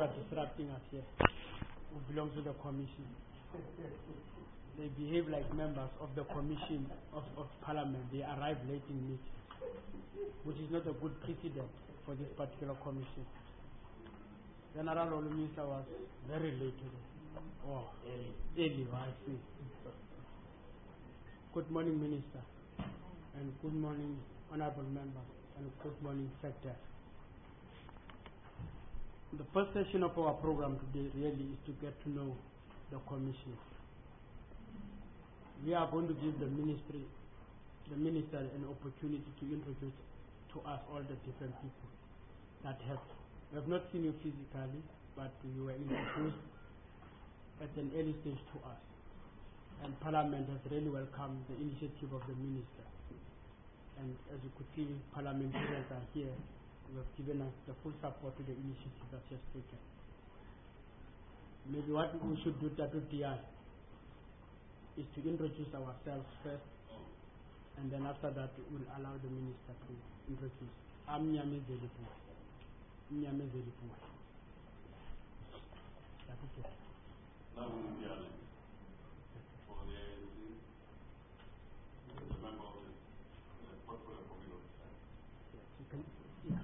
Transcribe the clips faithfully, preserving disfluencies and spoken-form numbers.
are disrupting us here, who belong to the commission. They behave like members of the commission of, of parliament. They arrive late in meetings, which is not a good precedent for this particular commission. General Olumisa was very late today. Oh, early. Early, I see. Good morning, Minister. And good morning, honorable members. And good morning, Secretary. The first session of our program today really is to get to know the commission. We are going to give the ministry, the minister an opportunity to introduce to us all the different people that have, we have not seen you physically, but you were introduced at an early stage to us. And Parliament has really welcomed the initiative of the minister. And as you could see, parliamentarians are here who have given us the full support to the initiative that's just taken. Maybe what we should do, Tatu D I, is to introduce ourselves first, and then after that we'll allow the minister to introduce. I'm Nyame Zelipu. Nyame Zelipu. Now we will be honest. For the A N C, the member of the portfolio committee of the site. Yes, you can, yeah.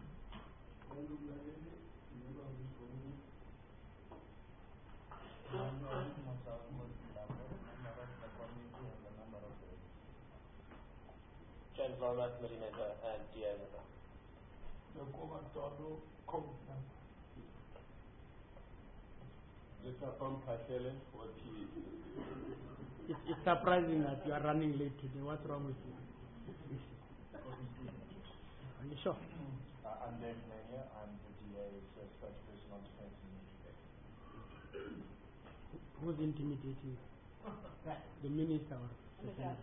James Lomas, Marinetta, and Diana. Mister Tom Kashele, what he It's, it's surprising that you are running late today. What's wrong with you? Are you sure? Uh, I'm Dave Mania. I'm the D A's uh, spokesperson on defense and education. Who's intimidating you? The minister or the senator?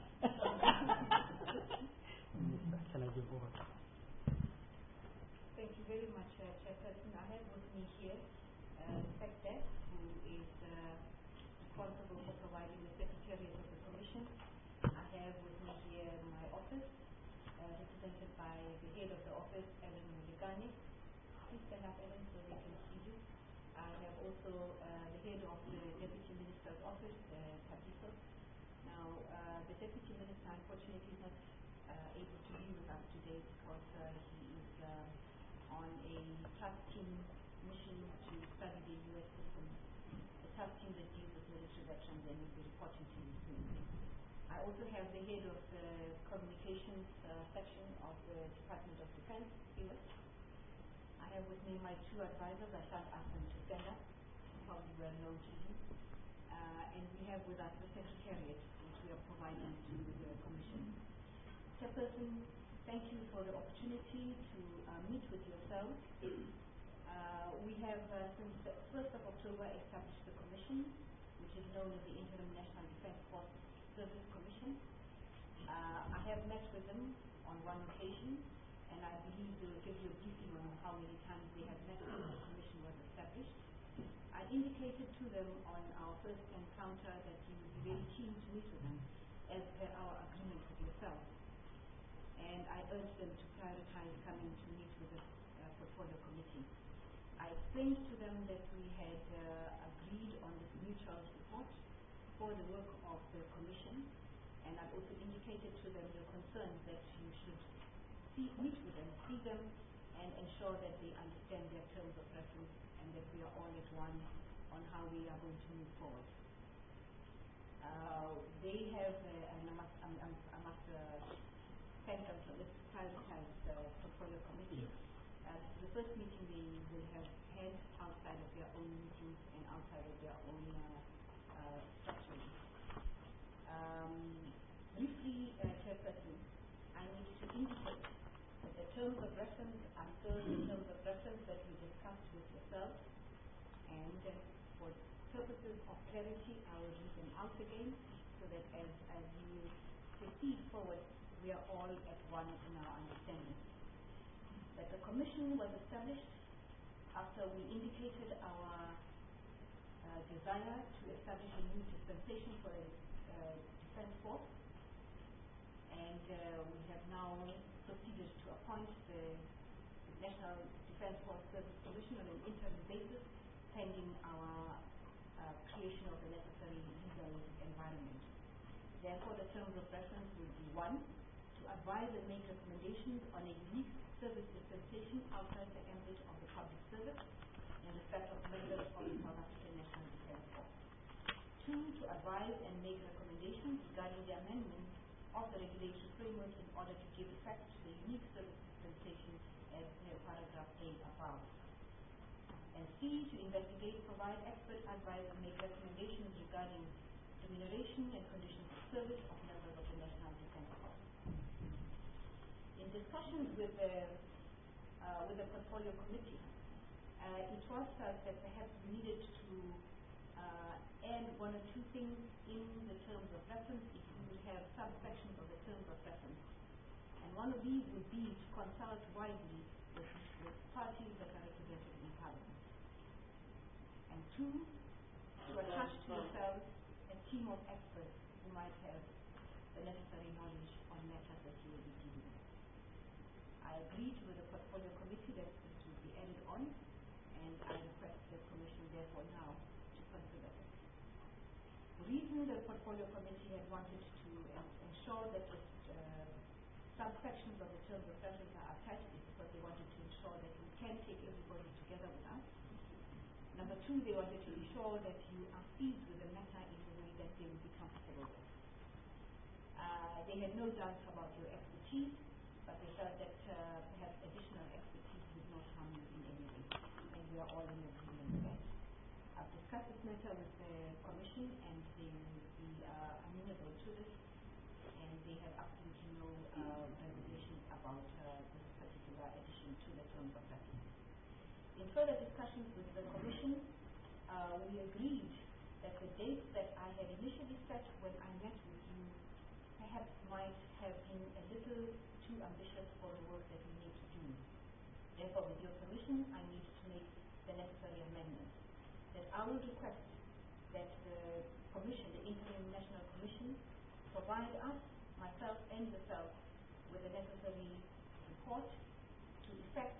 Minister, can I give over? Thank you very much, uh, Chairperson. I have with me here uh, Secretary, who is uh, responsible for providing the Secretariat of the Commission. I have with me here my office, uh, represented by the head of the office, Ellen Muligani. Please stand up, Ellen, so they can see you. I have also uh, the head of the Deputy Minister's office, uh, Tabiso. Now, uh, the Deputy Minister, unfortunately, is not uh, able to be with us today because uh, he is uh, on a task team mission to study the U S system. The task team that deals with military veterans and will be reporting to you soon. I also have the head of the communications uh, section of the Department of Defense, U S. I have with me my two advisors. I shan't ask them to stand up, probably well known to you. Uh, and we have with us the Secretariat, which we are providing to the Commission. Chairperson, thank you for the opportunity to uh, meet with yourselves. Uh, we have, uh, since the first of October, established the Commission, which is known as the Interim National Defense Force Service Commission. Uh, I have met with them on one occasion, and I believe they will give you a briefing on how many times they have met since the Commission was established. I indicated to them on our first encounter that you would be very keen to meet with them, as per our agreement with yourself. And I urged them to prioritize coming to meet with the uh, portfolio committee. I explained to them that we had uh, agreed on this mutual support for the work of the commission, and I've also indicated to them your concerns that you should see, meet with them, see them, and ensure that they understand their terms of reference and that we are all at one on how we are going to move forward. Uh, they have, uh, and I must, I, I, I must uh, thank them for this prioritized uh, portfolio committee. Uh, this is the first meeting they will have had outside of their own meetings and outside of their own uh, uh, structures. Um, briefly, uh, Chairperson, I need to indicate that the terms of reference are still the terms of reference that we discussed with yourself, and uh, for purposes of clarity, I will read them out again so that as, as you proceed forward, we are all at one in our understanding. That the Commission was established after we indicated our uh, desire to establish a new dispensation for a uh, defense force, and uh, we have now proceeded to appoint the National Defense Force Service Commission on an interim basis pending our uh, creation of the necessary legal environment. Therefore, the terms of reference will be one, to advise and make recommendations on a unique service dispensation outside the ambit of the public service in respect of members of the South African National Defence Force. Two, to advise and make recommendations regarding the amendment of the regulatory framework in order to give effect to the unique service dispensation as per paragraph A above. And C, to investigate, provide expert advice and make recommendations regarding remuneration and conditions of service of members of the National Defence Force. In discussions with the, uh, with the portfolio committee, uh, it was felt that perhaps we needed to uh, add one or two things in the terms of reference if we would have subsections of the terms of reference. And one of these would be to consult widely with, with parties that are represented in Parliament. And two, to attach to yourselves a team of experts who might have the necessary knowledge on matters that you will be dealing with. I agreed with the portfolio committee that this would be added on, and I request the Commission therefore now to consider it. The reason the portfolio committee had wanted to uh, ensure that the uh, subsections of the terms of reference are attached is because they wanted to ensure that we can take everybody together with us. Number two, they wanted to ensure that you are seized with the matter in a way that they will be comfortable with. Uh, they had no doubts about your expertise, but they felt that uh, perhaps additional expertise would not harm you in any way, and we are all in agreement with that. I've discussed this matter with the Commission, and they will be uh, amenable to this, and they have absolutely no uh, reservations about uh, this particular addition to the terms of reference. In further discussions with the Commission, uh, we agreed that the dates that I had initially set when I met with you perhaps might have been a little too ambitious for the work that we need to do. Therefore, with your permission, I need to make the necessary amendments. That I will request that the Commission, the Interim National Commission, provide us, myself and yourself, with the necessary report to effect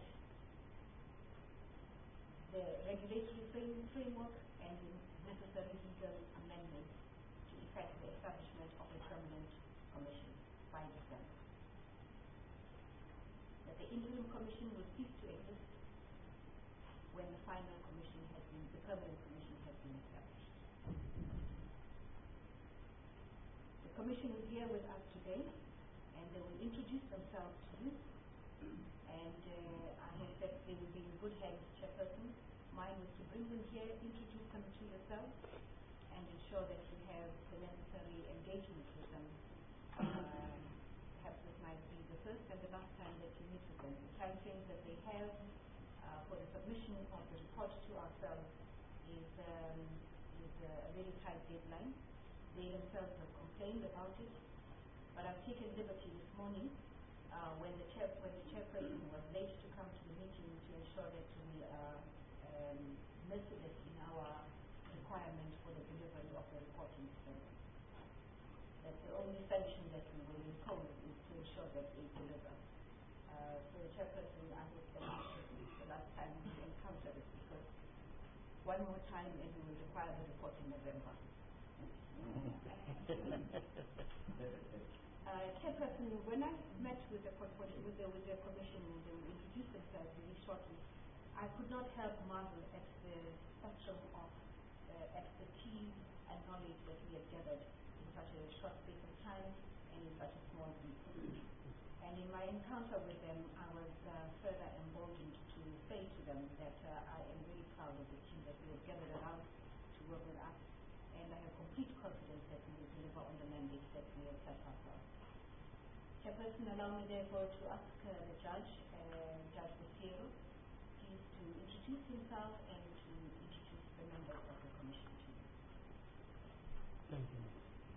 the regulatory frame, framework and the necessary legal amendments to effect the establishment of a permanent commission by December. That the interim commission will cease to exist when the final commission has been, the permanent commission has been established. The commission is here with us today, and they will introduce themselves to you. And uh, I have said they will be in good hands, Chairperson. Mine was to bring them here, introduce them to yourself, and ensure that you have the necessary engagement with them. Uh, perhaps this might be the first and the last time that you meet with them. The time frame that they have uh, for the submission of the report to ourselves is, um, is uh, a very tight deadline. They themselves have complained about it, but I've taken liberty this morning Uh, when the chair, when the chairperson was late to come to the meeting to ensure that we are um, merciless in our requirement for the delivery of the reporting service. That the only sanction that we will impose is to ensure that they deliver. Uh, so the chairperson, I hope that this is the last time we encounter this, because one more time and we will require the report in November. Uh, Chairperson, when I met with the portfolio, with the, with the Commission, they will introduce themselves very shortly, I could not help marvel at the spectrum of uh, expertise and knowledge that we have gathered in such a short space of time and in such a small group. And in my encounter with them, I was uh, further emboldened to say to them that uh, I am very proud of the team that we have gathered around to work with us, and I have complete confidence that we will deliver on the mandate that we have set ourselves. Chairperson, allow me therefore to ask uh, the judge, uh, Judge Bosiero, please to introduce himself and to introduce the members of the Commission to you. Thank you.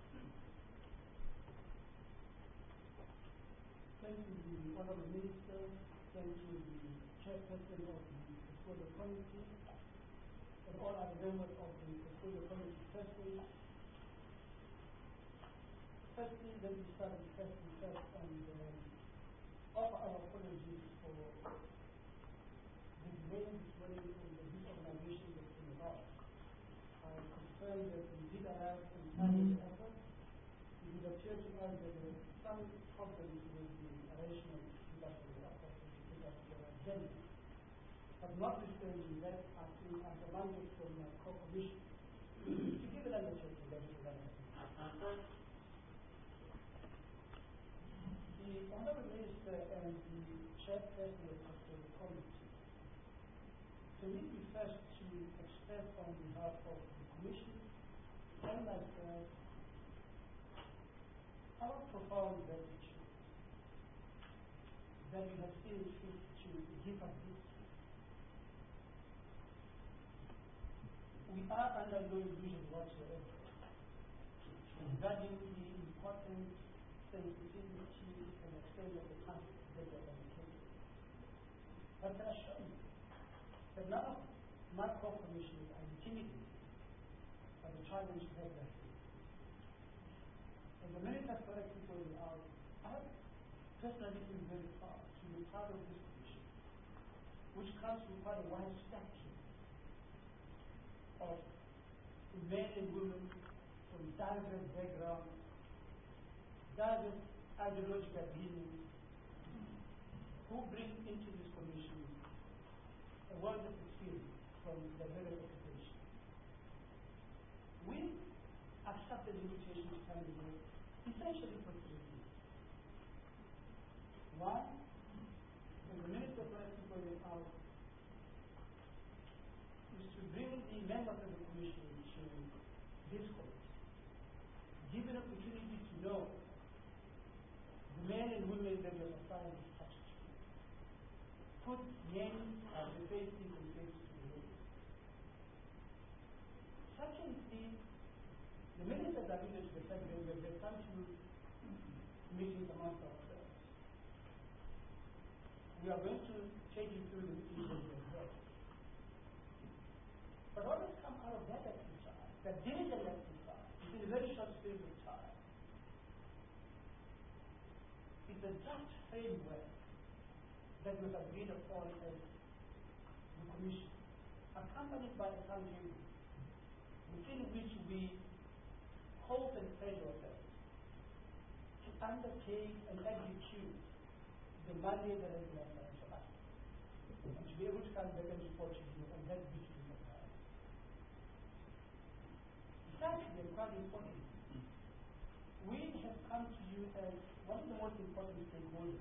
Thank you, the Honourable Minister. Thank you, the Chairperson of the Portfolio Committee, and all other members of the Portfolio Committee. Firstly, Firstly, let me start with first and first and um, offer our apologies for the delay this morning in the disorganization of the confirmed that we did arrive on time at the airport. It would appear to us that there were some problems with the arrangement with us at the airport to take us to our journey. But notwithstanding that, I think I'm demanded from my co-commission to give an undertaking that it will happen. The Honourable Minister and the Chairperson of the Committee permit me first to express on behalf of the Commission and myself our profound gratitude that we have seen fit to give us this. We are under no illusion whatsoever regarding the important sensitivity and extent of the conflict that we are undertaking. But I assure you that none of my co-commissioners are intimidated by the challenge we have there. And the Minister correctly pointed out, I personally feel very proud to be part of this commission, which comes from quite a wide spectrum of men and women from diverse backgrounds, diverse ideological opinions, who bring into this commission a world of experience from the very occupation. We accepted the invitation to come here essentially for three reasons. One, as the Minister correctly pointed out, is to bring the members of the Commission to this college, give an opportunity to know the men and women that your society is touched, put names and the faces and faces to the names. Secondly, the ministers alluded to the fact that we have come to meetings amongst ourselves. We are going to take you through the meetings that we have held. But what has come out of that exercise, that diligent exercise, within a very short space of time, is the draft framework that was agreed upon as the Commission, accompanied by a timetable within which we hope and pledge ourselves to undertake and execute the mandate that has been assigned to us, and to be able to come back and report to you on that beautiful time. Exactly, and quite important, we have come to you as one of the most important stakeholders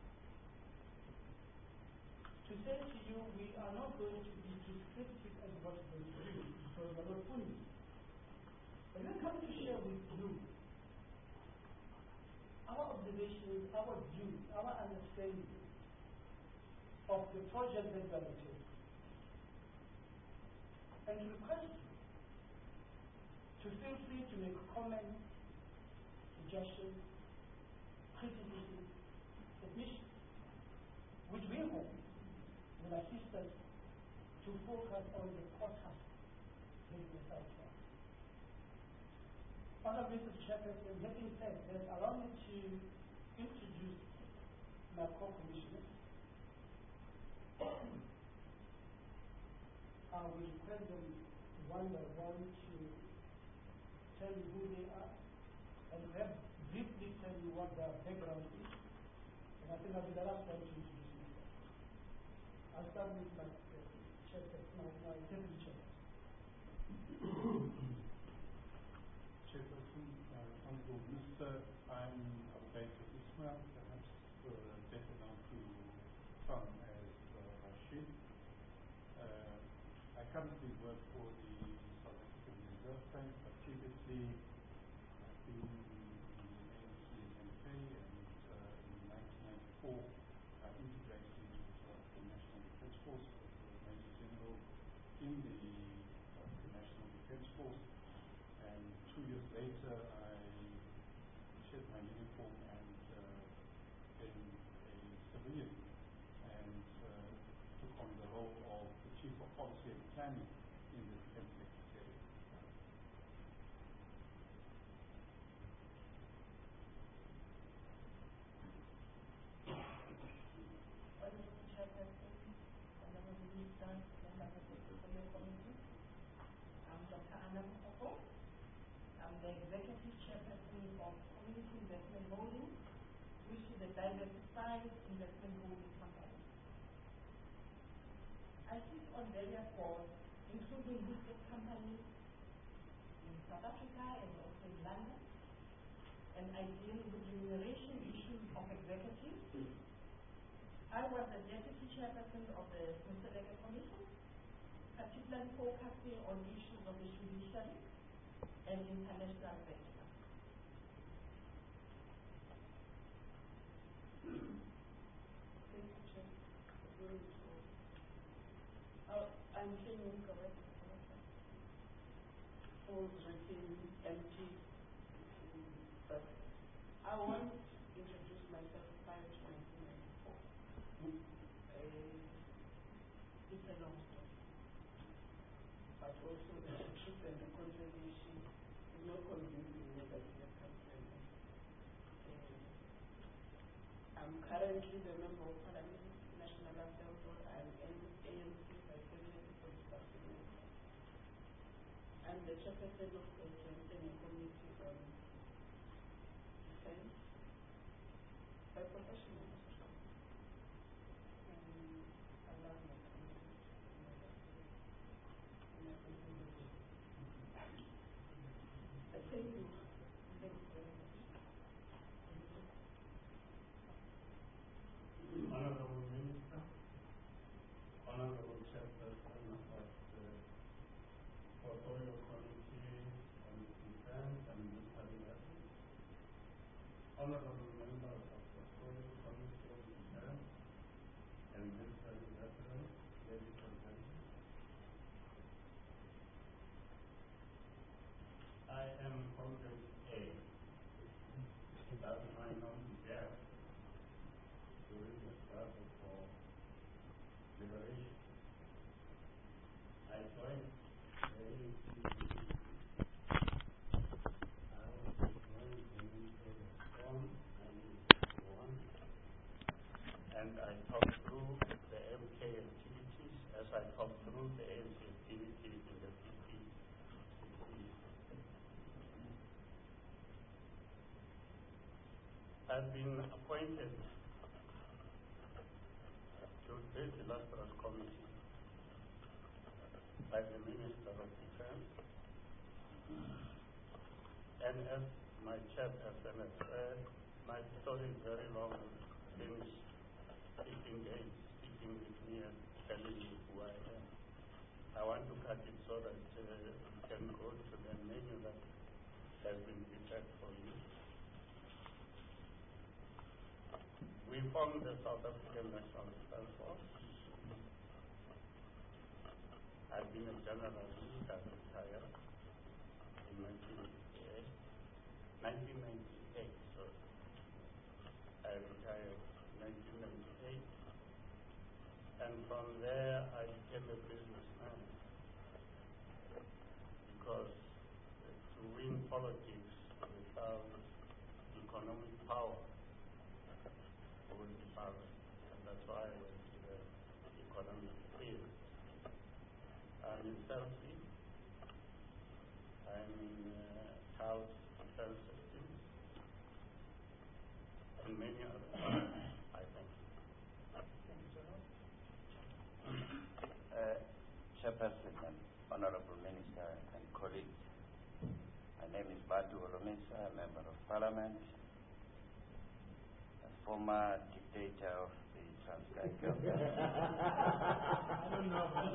to say to you we are not going to be descriptive as what we do because we are not fully. But we come to share with you our observations, our views, our understanding of the project that we are undertaking. And to request you to feel free to make comments, suggestions, criticism, submissions, which we hope will assist us to focus on the core task that is assigned to us. Honourable Mister Chairperson, having said that, allow me to introduce my co-commissioners. I will request them one by one to tell you who they are and have briefly tell you what their background is. And I think I'll be the last one to introduce myself. I'll start with my uh, chairperson, my, my deputy chairperson. Chairperson, uh, Honourable Minister, I'm Abu Bakr Ismail, perhaps uh, better known to some as uh, Rashid. Uh, I currently work for the South African Reserve Bank, but previously I've been in the A N C M K, and uh, in nineteen ninety-four I integrated into the South African National Defence Force as a Major General in the South African National Defence Force. And two years later, I shed my uniform and uh, became a civilian and uh, took on the role of the Chief of Policy and Planning in the Defence Secretariat. Honourable Chairperson, Honourable Minister, members of the Portfolio Committee, I'm Doctor Anna Mokoko. Investment Holdings, which is a diversified investment holding company. I sit on various boards, including listed companies in South Africa and also in London, and I deal with remuneration issues of executives. I was the deputy chairperson of the Moselepe Commission, particularly focusing on issues of the judiciary and international venture. Uh, I'm saying correct. Falls written empty. But I want to introduce myself prior to nineteen ninety-four. Uh, it's a long story. But also the truth and the conversation is not convincing me that we have come to an end. Uh, I'm currently the member of Parliament, National Assembly. I'm A N C Vice President for the Staff Segment. I'm the chairperson of the Joint Standing Committee on Defense by profession. And allow me to I thank you. Thank you very much. Honorable Minister, Honorable Chairperson of the Portfolio Committee on Defense and Military Affairs, Honorable Members of the Portfolio Committee on Defense and Military Affairs, ladies and gentlemen, I am Congress A. That's my non-death during the struggle for liberation. I joined the A N C I was joined in nineteen eighty-one, and I talked through the M K activities as I talked through the A N C activities in the fifties. I've been appointed to this illustrious committee by the Minister of Defense, and as my chairperson has said, my story is very long. Finish speaking days, speaking with me and telling you who I am. I want to cut it so that uh, we can go to the menu that has been prepared for you. We formed the South African National Defence Force. I've been a general, I retired in nineteen ninety-eight. nineteen ninety-eight, sorry. I retired in nineteen ninety-eight. And from there, I became a businessman. Because to win politics without economic power will be barren. And that's why I went to the economic field. I'm in Chelsea. I'm in uh, House Defense Systems and many others. I thank you. Uh, Chairperson and Honorable Minister and colleagues, my name is Batu Olomisa, a Member of Parliament, a former dictator of the Transkei government. I don't know about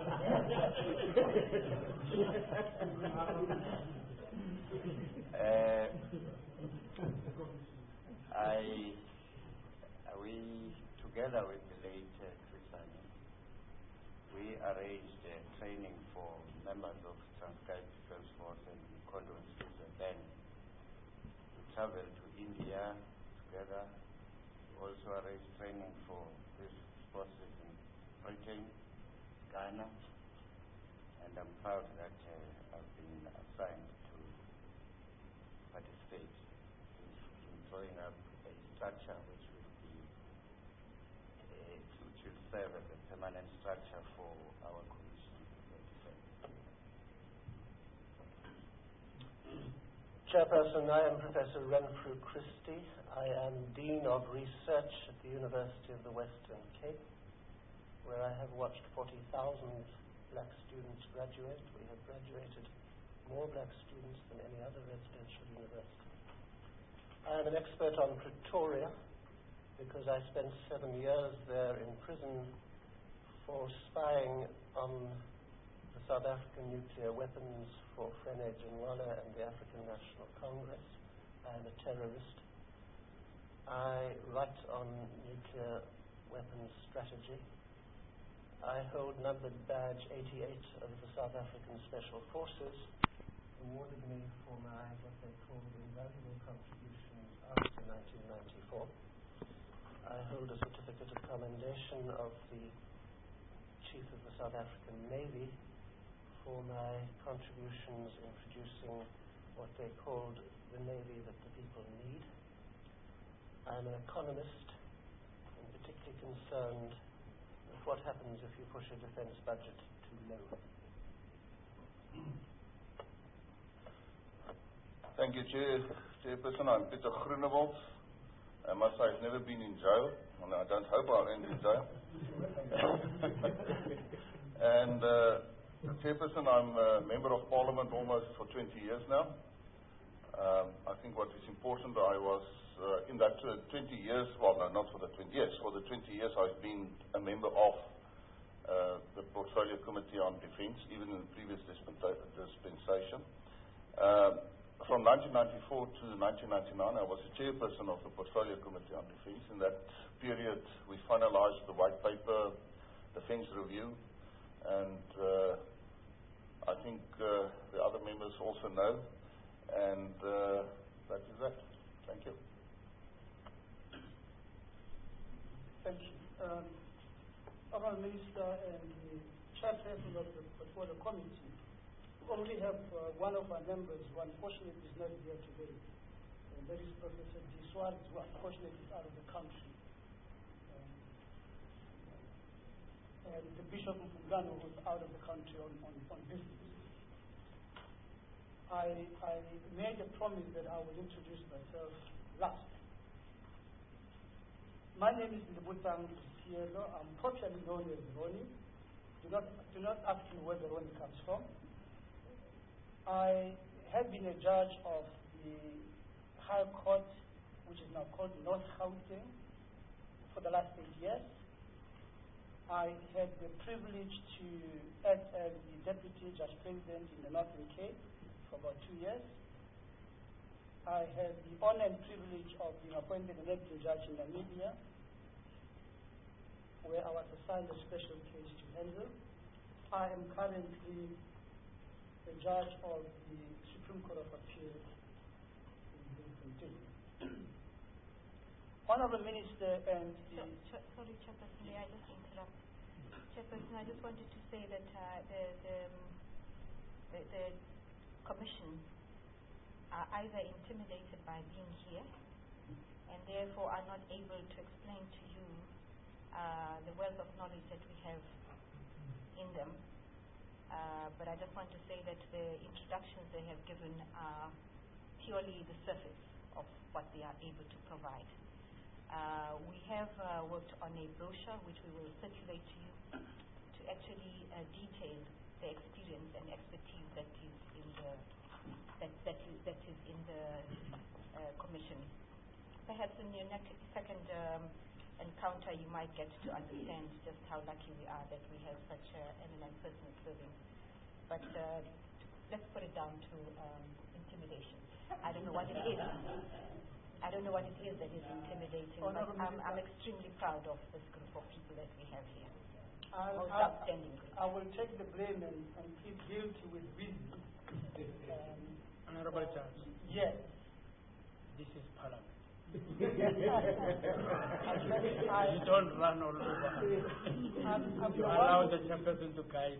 uh, I, we, together with the late uh, Chris Hani, we arranged uh, training for members of Transkei Defence Force and Condon Caesar then to travel to India together. We also arranged training for these forces in Britain, Ghana, and I'm proud that uh, I've been assigned to participate in, in drawing up a structure which will be uh, which will serve as a permanent structure for our Commission for Defense. Chairperson, I am Professor Renfrew Christie. I am Dean of Research at the University of the Western Cape, where I have watched forty thousand black students graduate. We have graduated more black students than any other residential university. I am an expert on Pretoria because I spent seven years there in prison for spying on the South African nuclear weapons for Frene Ginwala and the African National Congress. I am a terrorist. I write on nuclear weapons strategy. I hold numbered badge eighty-eight of the South African Special Forces, awarded me for my what they called invaluable contributions after nineteen ninety-four. I hold a certificate of commendation of the Chief of the South African Navy for my contributions in producing what they called the Navy that the people need. I'm an economist and particularly concerned with what happens if you push a defense budget too low. Thank you, Chair. Chairperson. I'm Peter Groenewald. I must say I've never been in jail, and I don't hope I'll end in jail. and uh, Chairperson, I'm a Member of Parliament almost for twenty years now. Um, I think what is important, I was uh, in that uh, twenty years, well, no, not for the twenty years, for the twenty years I've been a member of uh, the Portfolio Committee on Defence, even in the previous dispensation. Um, from nineteen ninety-four to nineteen ninety-nine, I was the chairperson of the Portfolio Committee on Defence. In that period, we finalized the white paper, Defence Review, and uh, I think uh, the other members also know, and uh, that is that. Thank you. Thank you. Um, Honourable Minister and the Chairperson of the Portfolio Committee, we only have uh, one of our members who unfortunately is not here today, and that is Professor D. Suarez, who unfortunately is out of the country. And the Bishop of Uganda was out of the country on, on, on business. I, I made a promise that I will introduce myself last. My name is Ndibutang Sielo. I'm popularly known as Ronnie. Do not, do not ask me where the Ronnie comes from. I have been a judge of the High Court, which is now called North Gauteng, for the last eight years. I had the privilege to act as the Deputy Judge President in the Northern Cape for about two years. I had the honor and privilege of being appointed an acting judge in Namibia, where I was assigned a special case to handle. I am currently the judge of the Supreme Court of Appeal in Bloemfontein. Honourable Minister and the... So, ch- sorry, Chairperson, may I just interrupt? Chairperson, I just wanted to say that uh, the, the, the, the Commission are either intimidated by being here and therefore are not able to explain to you uh, the wealth of knowledge that we have in them. Uh, but I just want to say that the introductions they have given are purely the surface of what they are able to provide. Uh, we have uh, worked on a brochure which we will circulate to you to actually uh, detail the experience and expertise that is in the that that is that is in the uh, commission. Perhaps in your next second um, encounter, you might get to understand just how lucky we are that we have such an eminent person serving. But uh, let's put it down to um, intimidation. I don't know what it is. I don't know what it is that is intimidating, Oh, but no, I'm, I'm extremely proud of this group of people that we have here. I, Most I, outstanding group. I will take the blame and, and plead guilty with reason. Um, Honorable Judge, yes. this is Parliament. I, You don't run all over. I'm, I'm You the allow one- the chairperson to guide.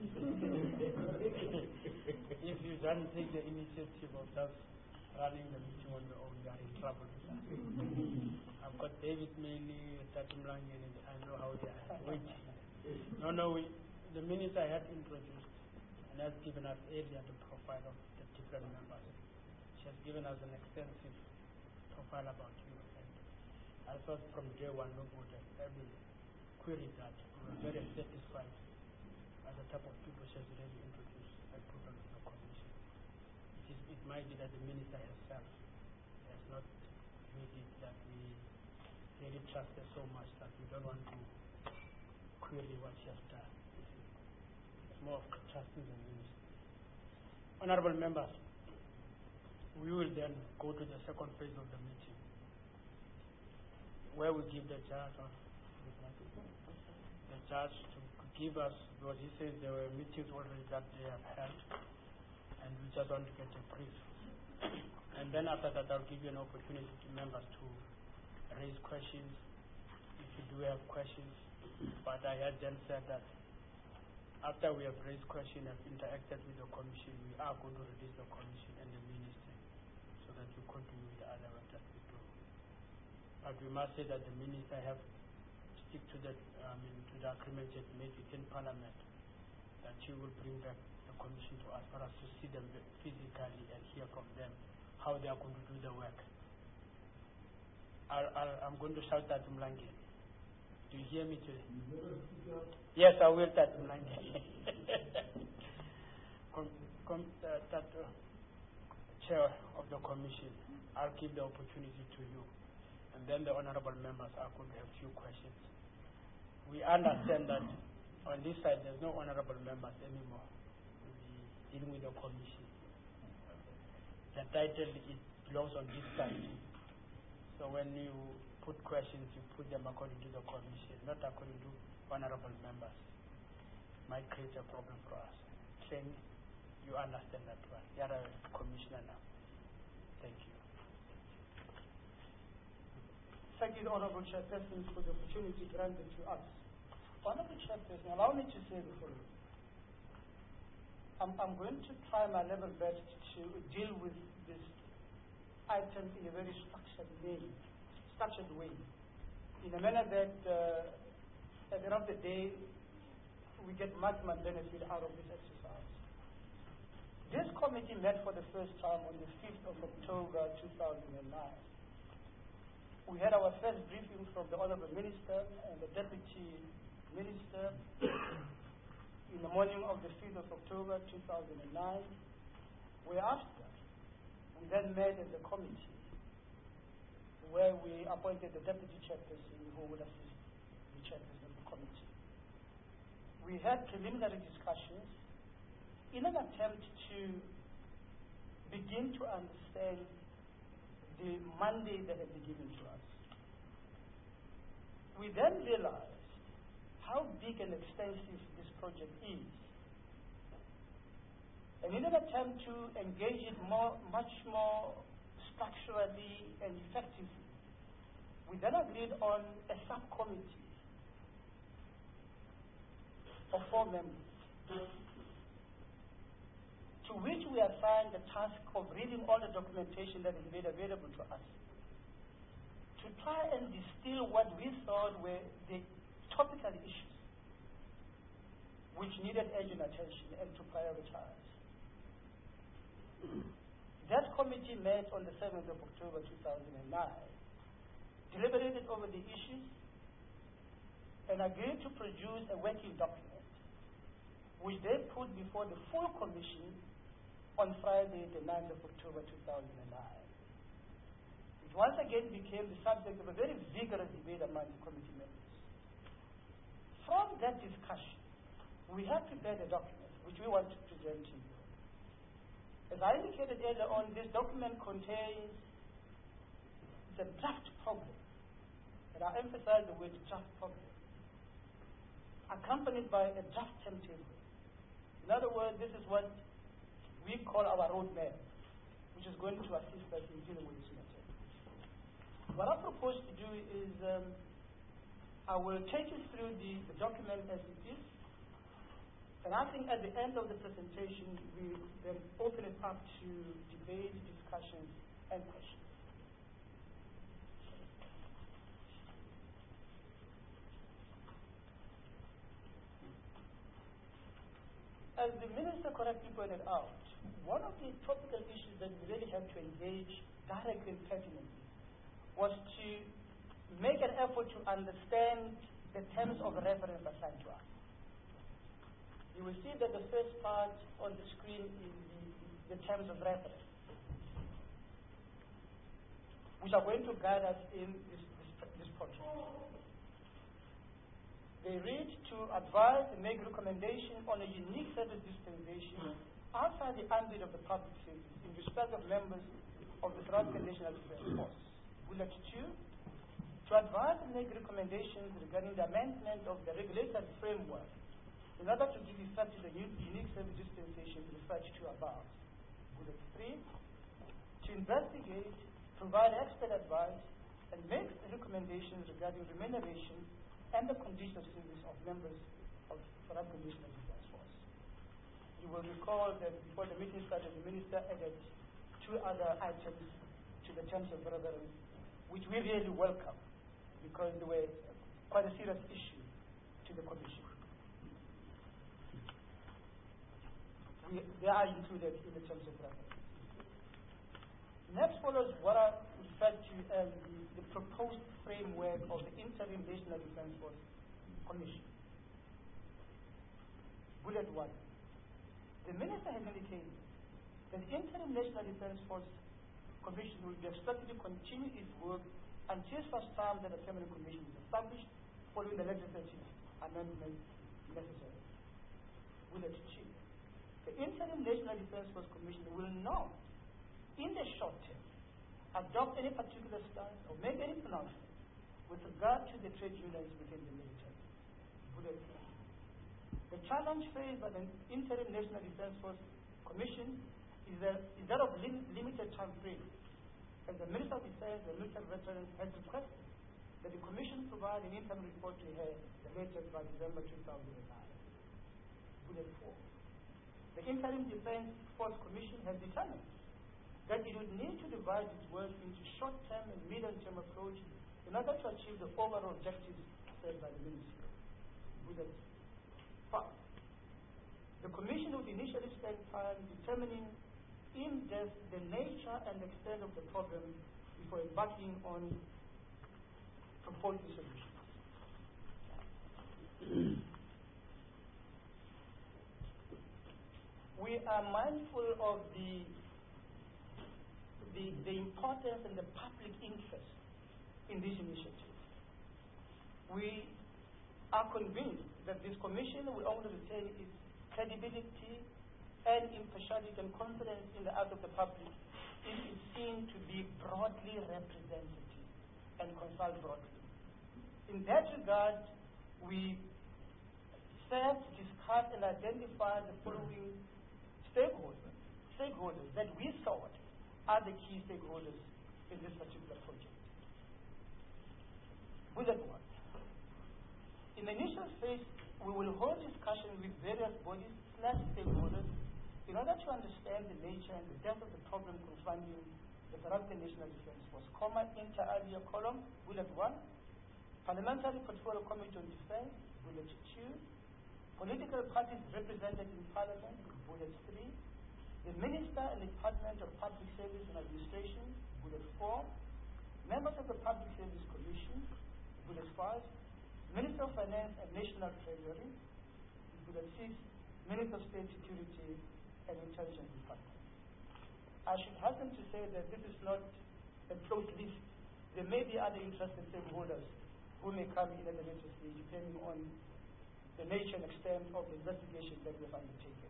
If you don't take the initiative of just running the meeting on your own, you are in trouble. I've got David Maley, Tatum Langen, and I know how they are waiting. No, no, we, the minister had introduced and has given us earlier the profile of the different members. She has given us an extensive profile about you. And I thought from day one, no would have been queried that. We were very satisfied by the type of people she has already introduced and put on the commission. It, is, it might be that the minister herself has not made it that we really trust her so much that we don't want to query what she has done. It's more of trusting the minister. Honorable members, we will then go to the second phase of the meeting, where we give the judge or the judge to give us, because he says there were meetings already that they have held, and we just want to get a brief. And then after that, I'll give you an opportunity to members to raise questions, if you do have questions. But I had then said that after we have raised questions and interacted with the commission, we are going to release the commission and the ministry so that we continue with the other work that we do. But we must say that the minister have to stick to the, I mean, to the agreement that made within Parliament, that she will bring back the commission to us for us to see them physically and hear from them how they are going to do the work. I'll, I'll, I'm going to shout that to Mlange. Do you hear me today? Yes, I will, that Mlange. com, com, uh, that, uh, Chair of the Commission, I'll give the opportunity to you. And then the honorable members are going to have few questions. We understand that on this side there's no honorable members anymore. We dealing with the Commission. The title it belongs on this side. So when you put questions, you put them according to the Commission, not according to honorable members. Might create a problem for us. Saying you understand that one. You are a commissioner now. Thank you. Thank you, Honorable Chairperson, for the opportunity granted to us. Honorable Chairperson, allow me to say the following. I'm, I'm going to try my level best to deal with this item in a very structured way, structured way, in a manner that uh, at the end of the day, we get maximum benefit out of this exercise. This committee met for the first time on the fifth of October two thousand nine. We had our first briefing from the Honorable Minister and the Deputy Minister in the morning of the fifth of October two thousand nine. Whereafter, we then met as a committee where we appointed the Deputy Chairperson who would assist the Chairperson of the committee. We had preliminary discussions in an attempt to begin to understand the mandate that had been given to us. We then realized how big and extensive this project is. And in an attempt to engage it more, much more structurally and effectively, we then agreed on a subcommittee of four members, to which we assigned the task of reading all the documentation that is made available to us, to try and distill what we thought were the topical issues which needed urgent attention and to prioritize. That committee met on the seventh of October two thousand nine, deliberated over the issues, and agreed to produce a working document, which they put before the full commission on Friday, the ninth of October two thousand nine. It once again became the subject of a very vigorous debate among the committee members. From that discussion, we have prepared a document which we want to present to you. As I indicated earlier on, this document contains the draft program, and I emphasize the word draft program, accompanied by a draft timetable. In other words, this is what we call our roadmap, which is going to assist us in dealing with this matter. What I propose to do is um, I will take you through the, the document as it is, and I think at the end of the presentation, we then open it up to debate, discussions, and questions. as the Minister correctly pointed out, one of the topical issues that we really had to engage directly and pertinently was to make an effort to understand the terms of reference assigned to us. You will see that the first part on the screen is the, the terms of reference, which are going to guide us in this, this, this project. They read to advise and make recommendation on a unique service dispensation outside the ambit of the public service in respect of members of the South African National Defence Force. Bullet two, to advise and make recommendations regarding the amendment of the regulatory framework in order to give effect to the new unique service dispensation referred to above. Bullet three, to investigate, provide expert advice, and make recommendations regarding remuneration and the condition of service of members of South African National Defence Force. You will recall that before the meeting started, the Minister added two other items to the terms of reference, which we really welcome, because they were quite a serious issue to the Commission. We, they are included in the terms of reference. Next follows what I referred to as the, the proposed framework of the Interim National Defence Force Commission. Bullet one. The Minister has indicated that the Interim National Defence Force Commission will be expected to continue its work until such time that a permanent commission is established following the legislative amendment necessary. Bullet two. The Interim National Defence Force Commission will not, in the short term, adopt any particular stance or make any pronouncement with regard to the trade unions within the military. Bullet three. The challenge faced by the Interim National Defence Force Commission is, a, is that of lim limited time frame, and the Minister of Defence and military veterans has requested that the Commission provide an interim report to her the latest by December two thousand nine. Bullet four. The Interim Defence Force Commission has determined that it would need to divide its work into short-term and medium-term approach in order to achieve the overall objectives set by the Ministry. Bullet five. The Commission would initially spend time determining in depth the nature and extent of the problem before embarking on proposed solutions. We are mindful of the, the the importance and the public interest in this initiative. We are convinced that this Commission will only retain its credibility and impartiality and confidence in the eyes of the public if it's seen to be broadly representative and consult broadly. In that regard, we first discuss and identify the following stakeholders, stakeholders that we thought are the key stakeholders in this particular project. Bullet one. In the initial phase, we will hold discussion with various bodies slash stakeholders in order to understand the nature and the depth of the problem confronting the South African National Defence Force. Comma, inter alia column, bullet one. Parliamentary Portfolio Committee on Defence, bullet two. Political parties represented in Parliament, bullet three. The Minister and the Department of Public Service and Administration, bullet four. Members of the Public Service Commission, bullet five. Minister of Finance and National Treasury, bullet six. Minister of State Security and Intelligence Department. I should hasten to say that this is not a closed list. There may be other interested stakeholders who may come in at a later stage depending on the nature and extent of the investigation that we have undertaken.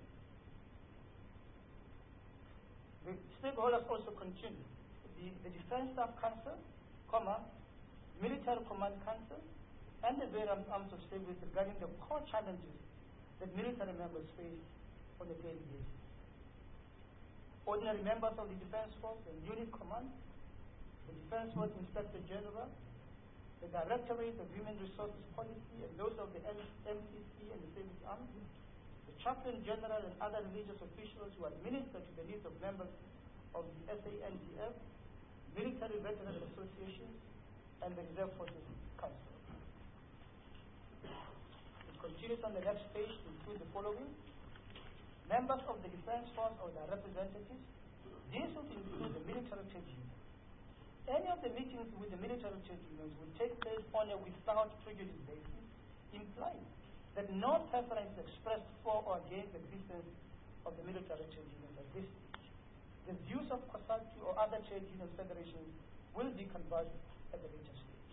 The stakeholders also continue. The, the Defence Staff Council, comma, Military Command Council, and the various arms of service regarding the core challenges that military members face on a daily basis. Ordinary members of the Defence Force and Unit Command, the Defence Force Inspector General, the Directorate of Human Resources Policy, and those of the M C C and the Service Arms, the Chaplain General and other religious officials who administer to the needs of members of the S A N D F, Military Veterans Association, and the Reserve Forces Council. It continues on the next page to include the following. members of the Defence Force or their representatives. This would include the military trade unions. Any of the meetings with the military trade unions will take place on a without prejudice basis, implying that no preference is expressed for or against the existence of the military trade unions at this stage. The views of COSATU or other trade union federations will be converged at the later stage.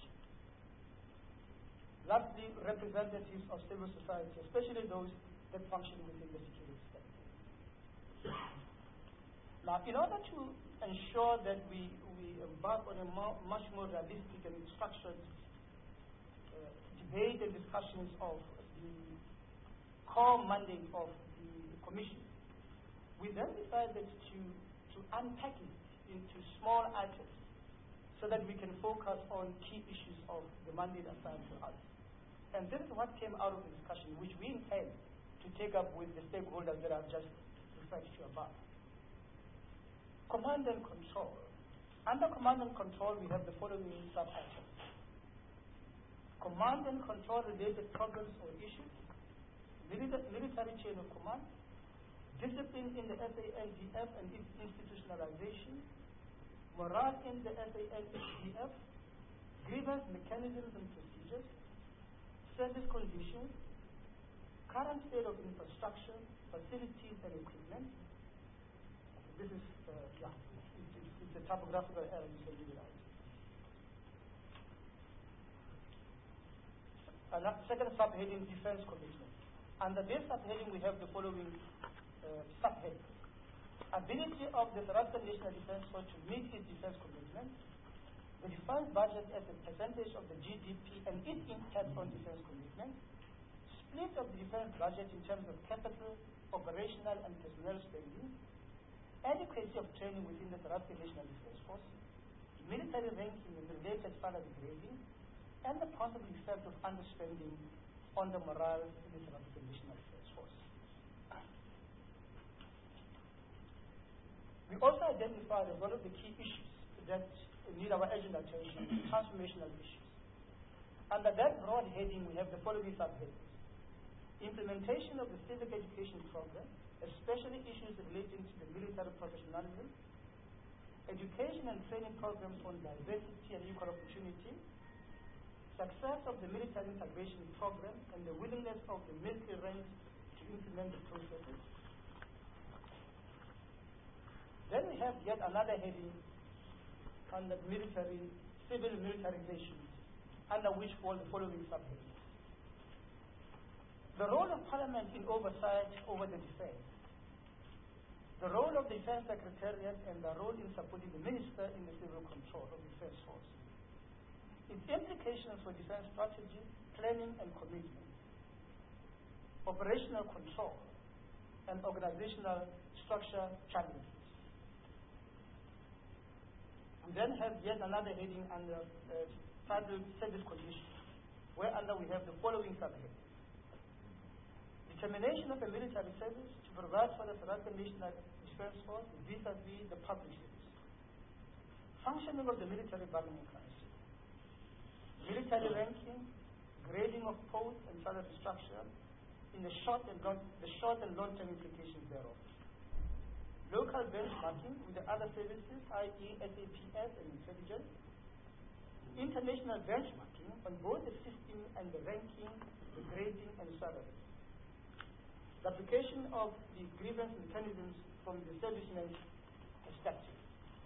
Lastly, representatives of civil society, especially those that function within the security sector. Now, in order to ensure that we, we embark on a more, much more realistic and structured uh, debate and discussions of the core mandate of the Commission, we then decided to, to unpack it into small items so that we can focus on key issues of the mandate assigned to us. And this is what came out of the discussion, which we intend to take up with the stakeholders that I've just referred to above. Command and control. Under command and control, we have the following sub-items. Command and control related problems or issues, military, military chain of command, discipline in the S A N D F and its institutionalization, morale in the S A N D F, grievance mechanisms and procedures, service conditions, current state of infrastructure, facilities and equipment. This is, uh, yeah, it's, it's, it's a typographical error, you can read it out. And second subheading, defense commitment. Under this subheading, we have the following uh, subheading. Ability of the South African National Defense Force to meet its defense commitment, the defense budget as a percentage of the G D P and its impact on defense commitment, split of the defense budget in terms of capital, operational and personnel spending, adequacy of training within the South African National Defense Force, military ranking and related salary grading, and the possible effect of underspending on the morale in the South African National Defense Force. We also identified as one of the key issues that need our urgent attention, transformational issues. Under that broad heading, we have the following subheadings. Implementation of the civic education program, especially issues relating to the military professionalism, education and training programs on diversity and equal opportunity, success of the military integration program, and the willingness of the military ranks to implement the processes. Then we have yet another heading under military, civil militarization, under which fall the following subheadings. The role of Parliament in oversight over the defense, the role of the Defense Secretariat and the role in supporting the Minister in the civil control of the Defense Force, its implications for defense strategy, planning and commitment, operational control, and organizational structure challenges. We then have yet another heading under uh, titled Service Conditions, where under we have the following subheadings. Determination of a military service to provide for the South African National Defense Force vis-a-vis the public service. Functioning of the Military Bargaining Council. Military ranking, grading of posts and salary structure in the short and long, the short and long-term implications thereof. Local benchmarking with the other services, that is S A P S and intelligence. International benchmarking on both the system and the ranking, the grading and salary. The application of the grievance mechanisms from the servicemen's perspective.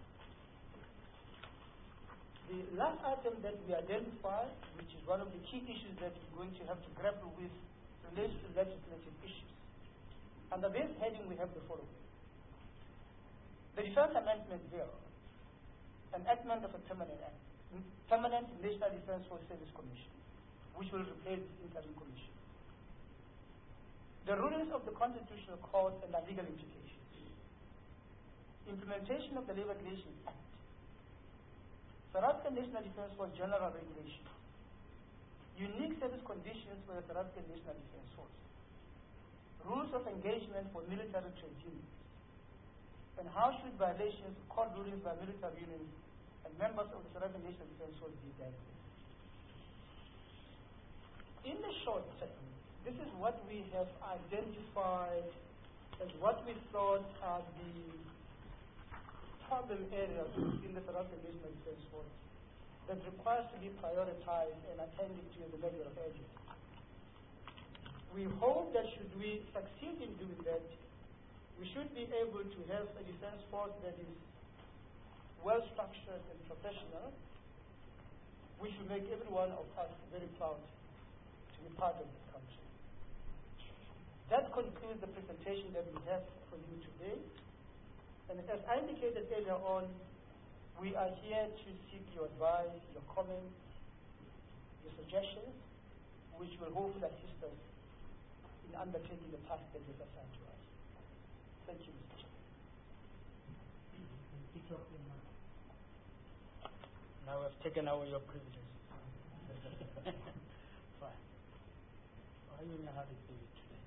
The last item that we identified, which is one of the key issues that we're going to have to grapple with, relates to legislative issues. Under this heading, we have the following. The Defense Amendment Bill, enactment of a permanent act, Permanent National Defense Force Service Commission, which will replace the interim commission. The rulings of the Constitutional Court and their legal implications. Implementation of the Labour Relations Act. South African National Defense Force General Regulations. Unique service conditions for the South African National Defense Force. Rules of engagement for military trade unions. And how should violations of court rulings by military unions and members of the South African National Defense Force be dealt with? In the short term, this is what we have identified as what we thought are the problem areas in the South African National Defence Force that requires to be prioritized and attended to as a matter of urgency. We hope that should we succeed in doing that, we should be able to have a defense force that is well structured and professional, which will make every one of us very proud to be part of this country. That concludes the presentation that we have for you today. And as I indicated earlier on, we are here to seek your advice, your comments, your suggestions, which will hopefully assist us in undertaking the task that is assigned to us. Thank you, Mister Chairman. Now I've taken away your privileges. Fine. Why are you in a hurry to do it today?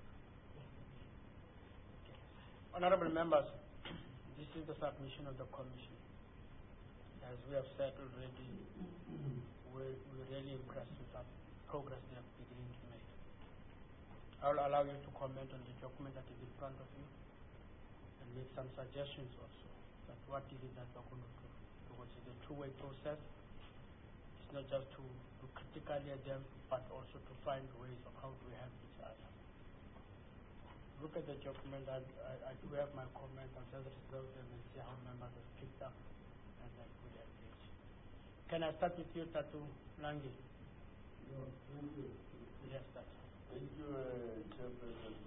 Okay. Honorable members, this is the submission of the Commission. As we have said already, we're, we're really impressed with the progress they are beginning to make. I will allow you to comment on the document that is in front of you and make some suggestions also that what it is that we're going to do. Because it's a two-way process. It's not just to, to critically at them, but also to find ways of how to help each other. Look at the document, and I, I do have my comments. I'll just reserve them and see how members have picked up, and then we'll engage. Can I start with you, Tatu Langi? No, thank you. Yes, Tatu. Thank you, uh, Chairperson.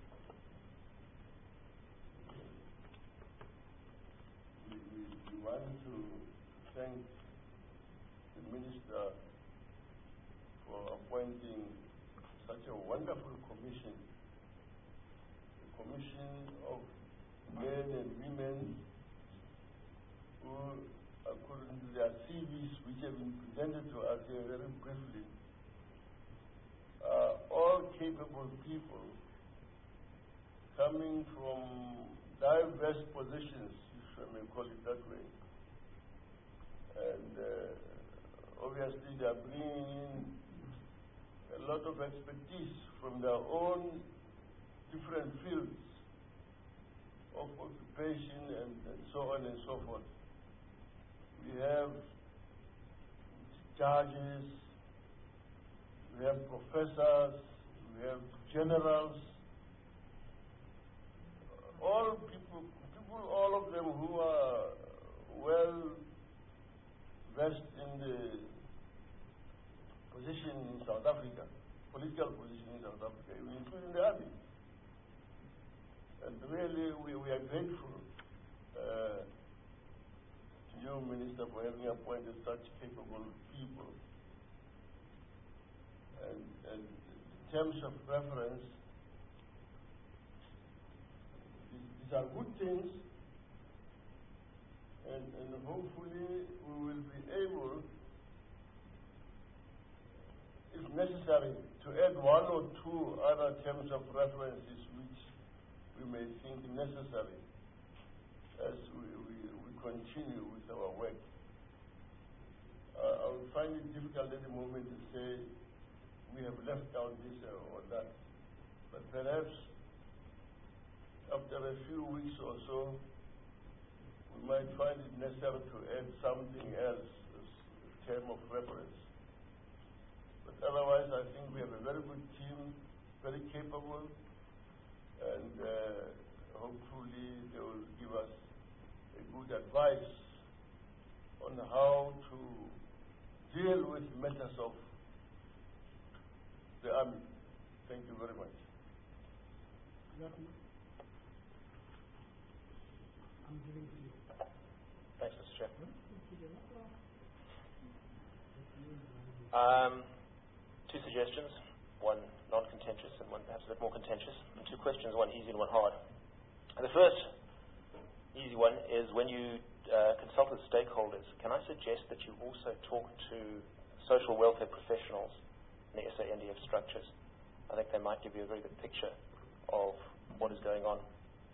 We, we, we want to thank the Minister for appointing such a wonderful commission, a commission of men and women who, according to their C Vs, which have been presented to us here very briefly, are all capable people coming from diverse positions, if I may call it that way. And uh, obviously they are bringing in a lot of expertise from their own different fields of occupation and, and so on and so forth. We have judges, we have professors, we have generals, all people, people, all of them who are well versed in the position in South Africa, political position in South Africa, including the army. And really, we, we are grateful uh, to you, Minister, for having appointed such capable people. And, and in terms of reference, these, these are good things, and, and hopefully we will be able, if necessary, to add one or two other terms of references which we may think necessary as we, we, we continue with our work. Uh, I would find it difficult at the moment to say we have left out this or that, but perhaps after a few weeks or so, we might find it necessary to add something else as a term of reference. But otherwise, I think we have a very good team, very capable, and uh, hopefully they will give us a good advice on how to deal with matters of the army. Thank you very much. I'm giving to you. Thanks, Mister Chair. Um, two suggestions, one non-contentious and one perhaps a bit more contentious, and two questions, one easy and one hard. And the first easy one is when you uh, consult with stakeholders, can I suggest that you also talk to social welfare professionals in the S A N D F structures? I think they might give you a very good picture of what is going on.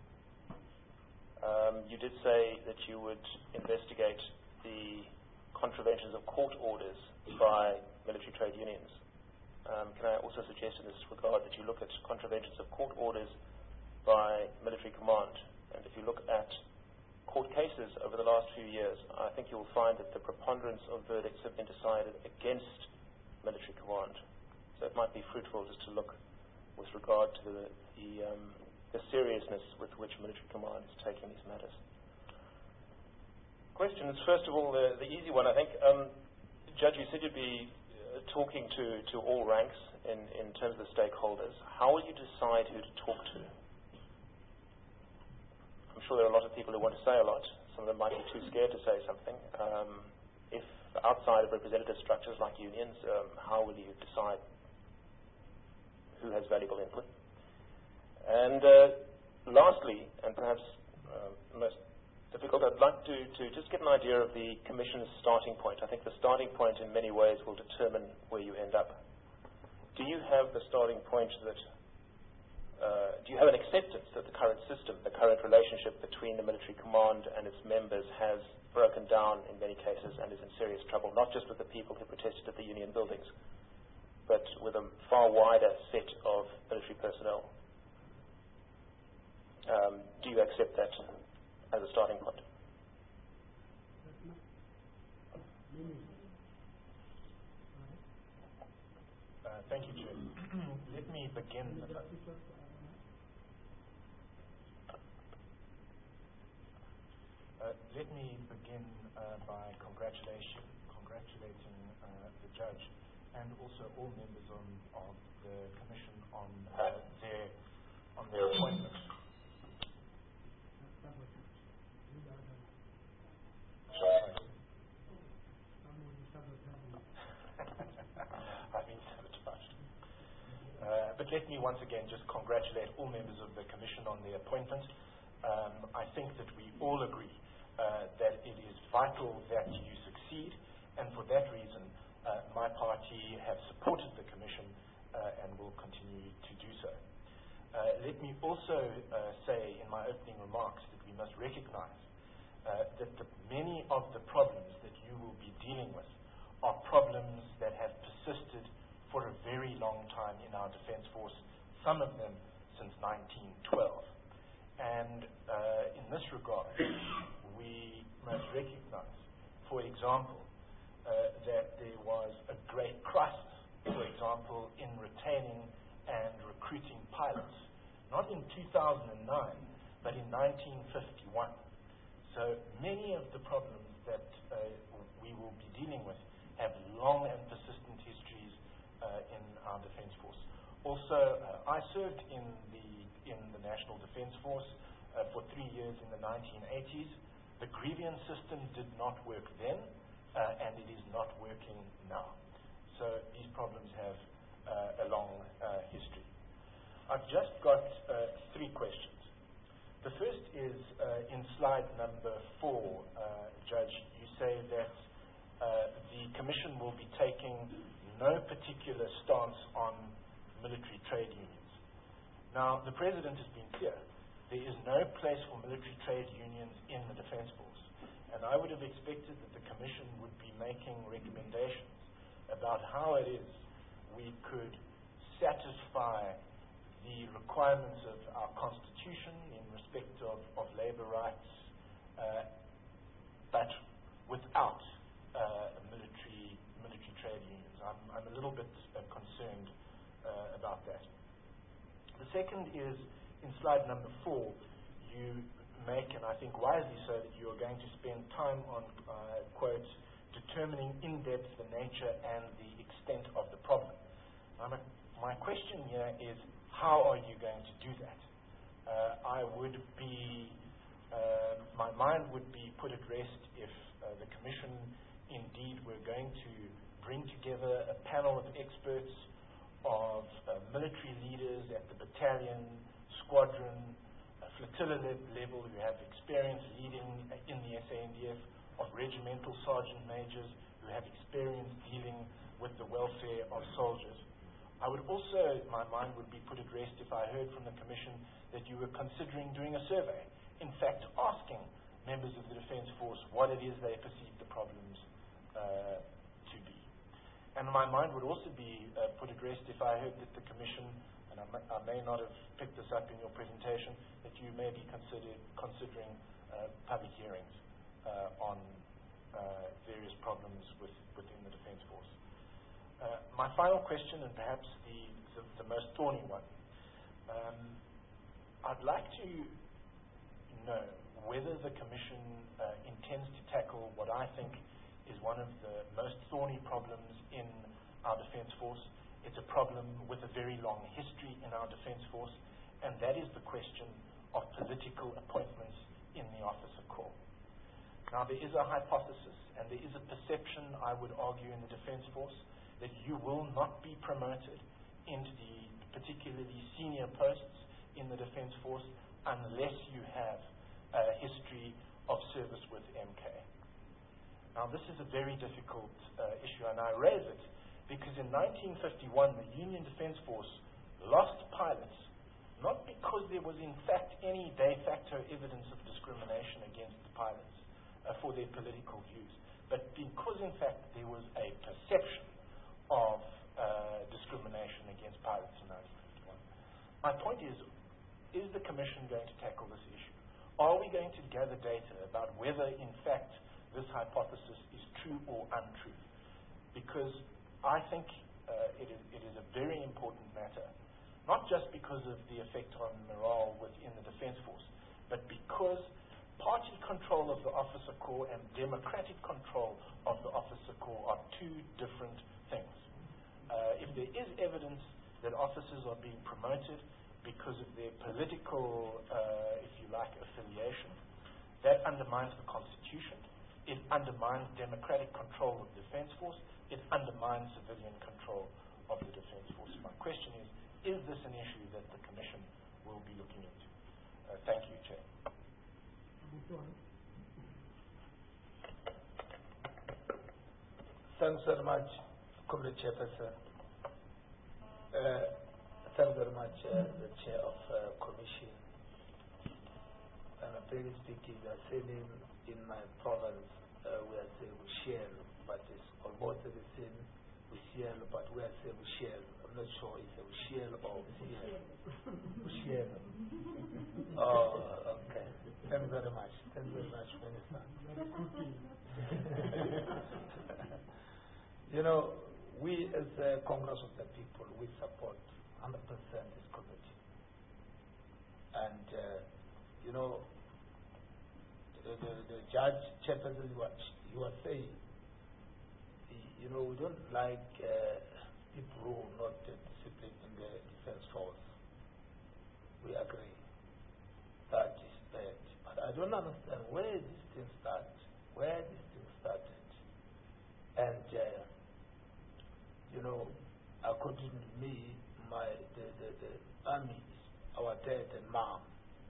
Um, you did say that you would investigate the contraventions of court orders by military trade unions. Um, can I also suggest in this regard that you look at contraventions of court orders by military command. And if you look at court cases over the last few years, I think you'll find that the preponderance of verdicts have been decided against military command. So it might be fruitful just to look with regard to the, the, um, the seriousness with which military command is taking these matters. Questions. First of all, the, the easy one, I think. Um, Judge, you said you'd be uh, talking to, to all ranks in, in terms of the stakeholders. How will you decide who to talk to? I'm sure there are a lot of people who want to say a lot. Some of them might be too scared to say something. Um, if outside of representative structures like unions, um, how will you decide who has valuable input? And uh, lastly, and perhaps uh, most difficult, I'd like to, to just get an idea of the Commission's starting point. I think the starting point in many ways will determine where you end up. Do you have the starting point that, uh, do you have an acceptance that the current system, the current relationship between the military command and its members has broken down in many cases and is in serious trouble, not just with the people who protested at the union buildings, but with a far wider set of military personnel? Um, do you accept that as a starting point? Uh, thank you, Chair. Let me begin. Uh, let me begin uh, by congratulation, congratulating uh, the judge and also all members on, of the Commission on uh, their on their appointment. I've been sabotaged. Uh, but let me once again just congratulate all members of the Commission on their appointment. Um, I think that we all agree uh, that it is vital that you succeed, and for that reason, uh, my party have supported the Commission uh, and will continue to do so. Uh, let me also uh, say in my opening remarks that we must recognize uh, that the, many of the problems that you will be dealing with are problems that have persisted for a very long time in our Defence Force, some of them since nineteen twelve. And uh, in this regard, we must recognize, for example, uh, that there was a great crisis, for example, in retaining and recruiting pilots, not in two thousand nine, but in nineteen fifty-one. So many of the problems that uh, we will be dealing with have long and persistent histories uh, in our Defence Force. Also, uh, I served in the in the National Defence Force uh, for three years in the nineteen eighties. The grievance system did not work then, uh, and it is not working now. So these problems have uh, a long uh, history. I've just got uh, three questions. The first is uh, in slide number four, uh, Judge, you say that Uh, the Commission will be taking no particular stance on military trade unions. Now, the President has been clear. There is no place for military trade unions in the Defence Force. And I would have expected that the Commission would be making recommendations about how it is we could satisfy the requirements of our Constitution in respect of, of labour rights, uh, but without Uh, military military trade unions. I'm, I'm a little bit uh, concerned uh, about that. The second is in slide number four, you make, and I think wisely so, that you are going to spend time on, uh, quote, determining in depth the nature and the extent of the problem. Now, my, my question here is, how are you going to do that? Uh, I would be, uh, my mind would be put at rest if uh, the Commission indeed we're going to bring together a panel of experts, of uh, military leaders at the battalion, squadron, uh, flotilla le- level who have experience leading in the S A N D F, of regimental sergeant majors who have experience dealing with the welfare of soldiers. I would also, my mind would be put at rest if I heard from the Commission that you were considering doing a survey, in fact asking members of the Defence Force what it is they perceive the problems Uh, to be. And my mind would also be uh, put at rest if I heard that the Commission and I may, I may not have picked this up in your presentation, that you may be consider, considering uh, public hearings uh, on uh, various problems with, within the Defence Force. Uh, my final question, and perhaps the, the, the most thorny one, um, I'd like to know whether the Commission uh, intends to tackle what I think is one of the most thorny problems in our Defence Force. It's a problem with a very long history in our Defence Force, and that is the question of political appointments in the officer corps. Now, there is a hypothesis, and there is a perception, I would argue, in the Defence Force that you will not be promoted into the particularly senior posts in the Defence Force unless you have a history of service with M K. Now, this is a very difficult uh, issue, and I raise it because in nineteen fifty-one, the Union Defence Force lost pilots, not because there was in fact any de facto evidence of discrimination against the pilots uh, for their political views, but because in fact there was a perception of uh, discrimination against pilots in nineteen fifty-one. My point is, is the Commission going to tackle this issue? Are we going to gather data about whether in fact this hypothesis is true or untrue? Because I think uh, it, is, it is a very important matter, not just because of the effect on morale within the Defence Force, but because party control of the officer corps and democratic control of the officer corps are two different things. Uh, if there is evidence that officers are being promoted because of their political, uh, if you like, affiliation, that undermines the Constitution. It undermines democratic control of the Defence Force. It undermines civilian control of the Defence Force. My question is, is this an issue that the Commission will be looking into? Uh, thank you, Chair. Thanks very much, Comrade Chairperson. Uh, thanks very much, uh, the Chair of uh, Commission. And I'm really speaking, the same in, in my province. Uh, we are saying we share, but it's almost the same. We share, but we are saying we share. I'm not sure if it's we share or we share. We share. Oh, okay. Thank you very much. Thank you very much, Minister. You know, we as the Congress of the People, we support one hundred percent this committee. And, uh, you know, The, the, the judge, chairperson, what you are saying, you know, we don't like uh, people who are not uh, disciplined in the Defence Force. We agree. That is bad. But I don't understand where this thing started. Where this thing started. And, uh, you know, according to me, my the, the, the army is our dad and mom.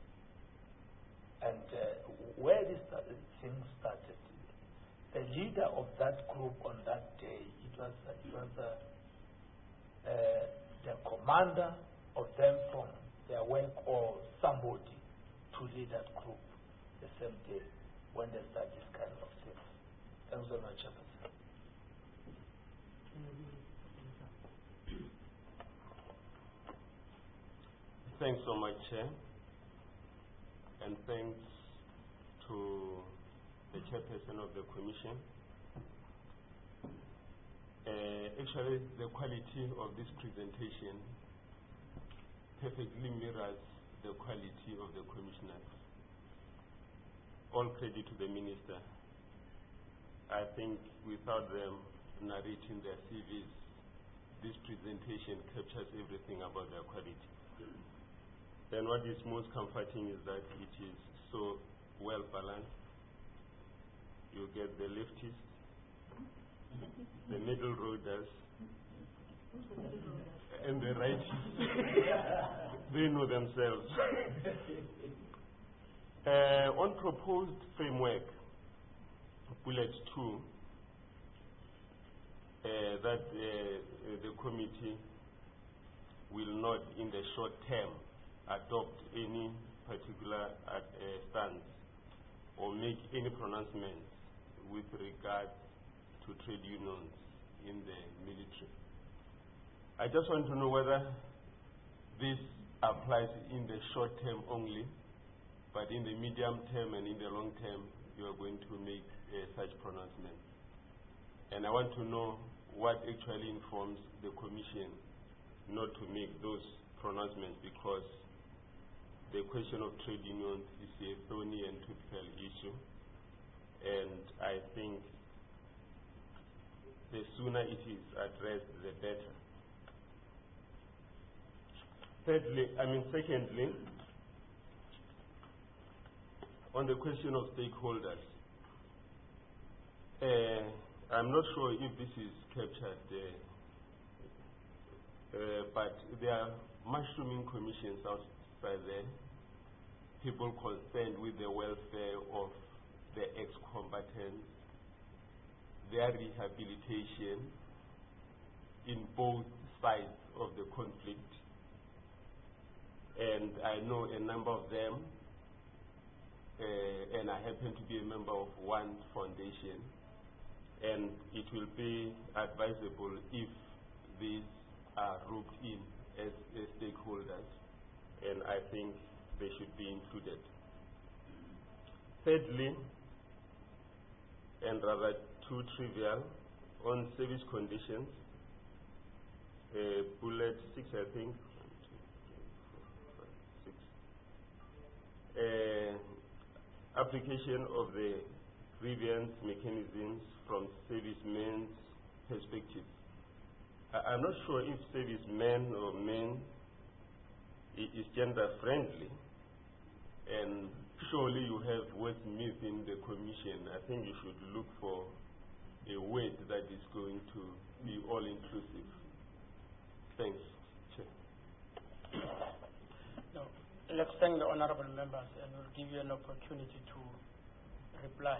And uh, where this started, thing started, the leader of that group on that day, it was, uh, it was uh, uh, the commander of them from their work or somebody to lead that group the same day when they start this kind of things. Thanks so much, Chairperson. Thanks so much, Chair. And thanks to the chairperson of the Commission. Uh, actually, the quality of this presentation perfectly mirrors the quality of the commissioners. All credit to the Minister. I think without them narrating their C Vs, this presentation captures everything about their quality. And what is most comforting is that it is so well balanced. You get the leftists, the middle roaders, and the rightists. They know themselves. uh, on proposed framework, bullet two, uh, that uh, the committee will not, in the short term, adopt any particular uh, stance or make any pronouncements with regard to trade unions in the military. I just want to know whether this applies in the short term only, but in the medium term and in the long term, you are going to make uh, such pronouncements. And I want to know what actually informs the Commission not to make those pronouncements, because the question of trade unions is a thorny and typical issue, and I think the sooner it is addressed, the better. Thirdly, I mean, secondly, on the question of stakeholders, uh, I'm not sure if this is captured there, uh, but there are mushrooming commissions outside there, people concerned with the welfare of the ex-combatants, their rehabilitation in both sides of the conflict. And I know a number of them, uh, and I happen to be a member of one foundation, and it will be advisable if these are roped in as, as stakeholders, and I think they should be included. Thirdly, and rather too trivial, on service conditions, uh, bullet six, I think, six, uh, application of the grievance mechanisms from servicemen's perspective. I, I'm not sure if servicemen or men is gender friendly, and surely you have wordsmith in the Commission. I think you should look for a word that is going to be all inclusive. Thanks, Chair. No, let's thank the honorable members, and we'll give you an opportunity to reply.